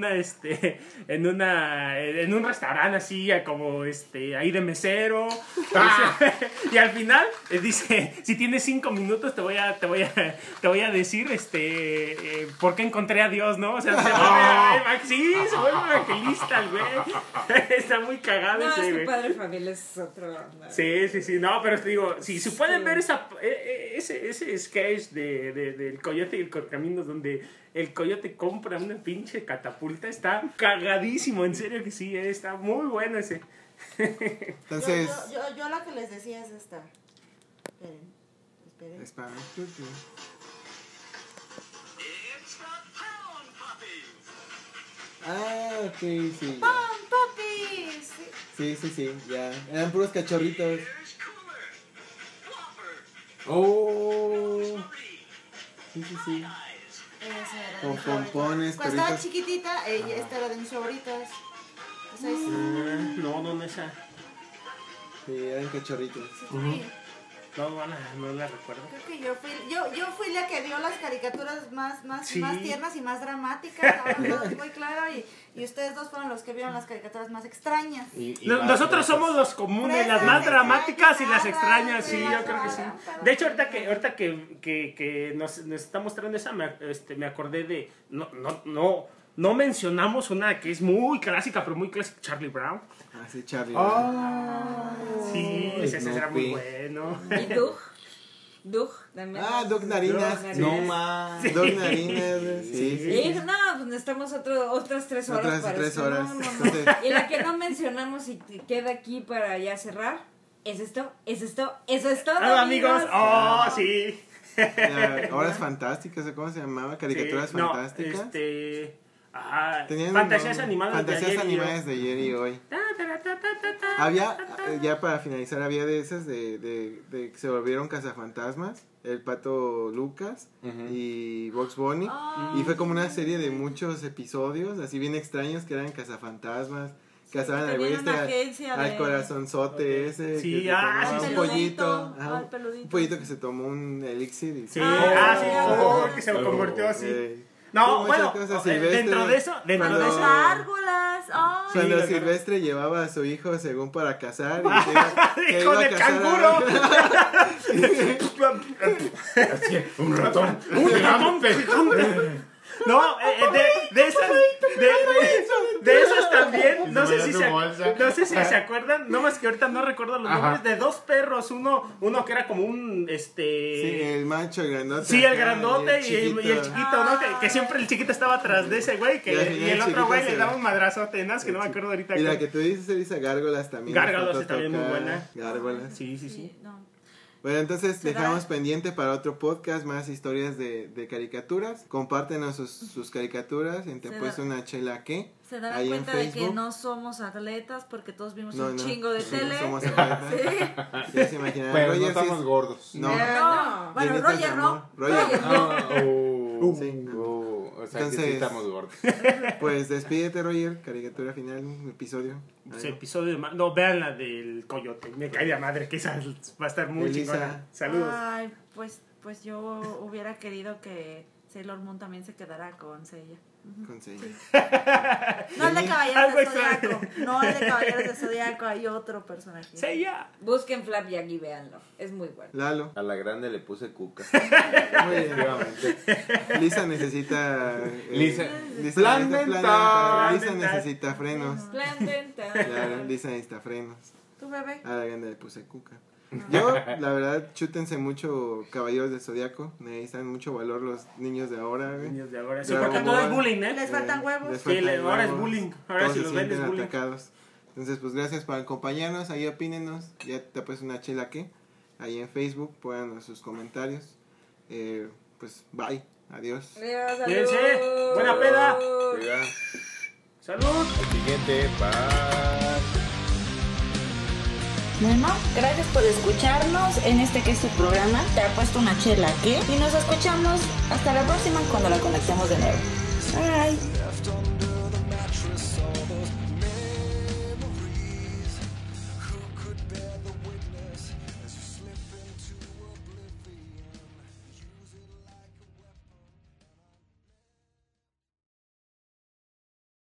un restaurante así, como ahí de mesero. Y al final dice, si tienes 5 minutos te voy a decir por qué encontré a Dios, ¿no? O sea, se vuelve evangelista el güey. Está muy cagado No, es ese que güey. Padre Familia es otro onda. Sí, no, pero te digo, si pueden ver ese sketch del Coyote y el Correcaminos donde el Coyote compra una pinche catapulta, está cagadísimo, en serio que sí, está muy bueno ese. Entonces. Yo la que les decía es esta. Esperen. Espera. Ah, ok, sí. Ya. ¡Puppies! Sí, ya. Eran puros cachorritos. Oh. Sí. Esa era Con mi favorita. pompones, Cuando estaba perritos. chiquitita, esta era de mis favoritas. Esa es- No esa. Sí, eran cachorritos. sí. No la recuerdo. Creo que yo fui la que vio las caricaturas más Sí. tiernas y más dramáticas, ahora todo es muy claro, y ustedes dos fueron los que vieron las caricaturas más extrañas. Nosotros somos los comunes, las más dramáticas y las extrañas, sí, yo creo que sí. De hecho, ahorita que nos está mostrando esa, me acordé de... No mencionamos una que es muy clásica, pero muy clásica, Charlie Brown. Ah, sí, Charlie. Sí, ese era muy Snoopy. bueno. Y Doug también. Ah, Doug Narinas. Doug No Narinas. más. Doug Narinas, güey, sí. Y no, pues necesitamos otras 3 horas Otras para 3 esto. horas. No, no, no. Entonces, Y la que no mencionamos y queda aquí para ya cerrar, eso es todo. Amigos, sí. Horas fantásticas, ¿cómo se llamaba? Caricaturas Sí, no, fantásticas. Tenían Fantasías un- animadas fantasías de ayer y animadas de ayer y hoy. Había, ya para finalizar, había de esas de que se volvieron cazafantasmas, el Pato Lucas y Bugs Bunny, y fue como una serie de muchos episodios, así bien extraños, que eran cazafantasmas, cazaban al güey tenían una agencia al de- corazonzote ese, Sí, que se tomaba sí, un sí. pollito, El peludito. un pollito que se tomó un elixir y Sí, Ah, que se convirtió así. Sí, No, muchas bueno, cosas. Silvestre, dentro de eso, cuando- Las gárgolas. ¡Ay! Cuando Sí, Silvestre llevaba a su hijo según para cazar que ¡Hijo iba a de cazar canguro! Así, un ratón. ¡Un ratón gigante! No, de esas también, no sé si se acuerdan, no más que ahorita no recuerdo los nombres, de dos perros, uno que era como un, Sí, el macho, el grandote. sí, el acá, grandote y el chiquito, ¿no? Que siempre el chiquito estaba atrás de ese güey, Y al final y el el otro chiquito güey se- le daba un madrazote, ¿no? Es que no me acuerdo ahorita. Y la cómo. que tú dices, Elisa, Gárgolas también. Gárgolas nos faltó está bien, muy tocar. buena. Gárgolas. Sí. Sí, no. Bueno, entonces ¿Será? dejamos pendiente para otro podcast más historias de caricaturas. Compártenos sus caricaturas en Te ¿Será? Apuesto una Chela que. Se darán ahí en cuenta de que Facebook. no somos atletas porque todos vimos No, un no. chingo de Sí, tele. somos atletas. Sí. Ya se imaginarán. Pero no Roger, sí estamos es- gordos. No. No. Bueno, Llenitas de Roger amor. no. Roger. Sí. O sea, Entonces- que sí estamos gordos. Pues despídete, Roger. Caricatura final, un episodio. Pues, episodio de no, vean la del coyote, me cae de madre, que esa va a estar muy Elisa. chingona. Saludos. Ay, pues yo hubiera querido que Sailor Moon también se quedara con Seiya. Consejo. No el de Algo Caballeros de extraño. Zodiaco. No el de Caballeros de Zodiaco, hay otro personaje. Sí, ya. Busquen Flapjack y véanlo. Es muy bueno. Lalo. A la grande le puse cuca. Muy bien. Efectivamente. Lisa necesita. Lisa. necesita Plan dental. Lisa necesita frenos. Plan dental. Claro, Lisa necesita frenos. ¿Tu bebé? A la grande le puse cuca. Yo, la verdad, chútense mucho Caballeros del Zodiaco. Necesitan mucho valor los niños de ahora, güey. Niños de ahora. Sí, Dragon porque todo es Ball. bullying, ¿eh? Les faltan huevos. les Sí, faltan ahora es huevos. bullying. Ahora Todos si se los ven es sienten bullying. atacados. Entonces, pues gracias por acompañarnos. Ahí opínenos. Ya te pues una chela que. Ahí en Facebook, pongan sus comentarios. Pues bye. Adiós. Adiós, Cuídense. salud. Buena peda. Oiga, Salud. al siguiente, bye. Bueno, gracias por escucharnos en este que es su programa. Te ha puesto una chela, ¿qué? Y nos escuchamos hasta la próxima cuando la conectemos de nuevo. Bye.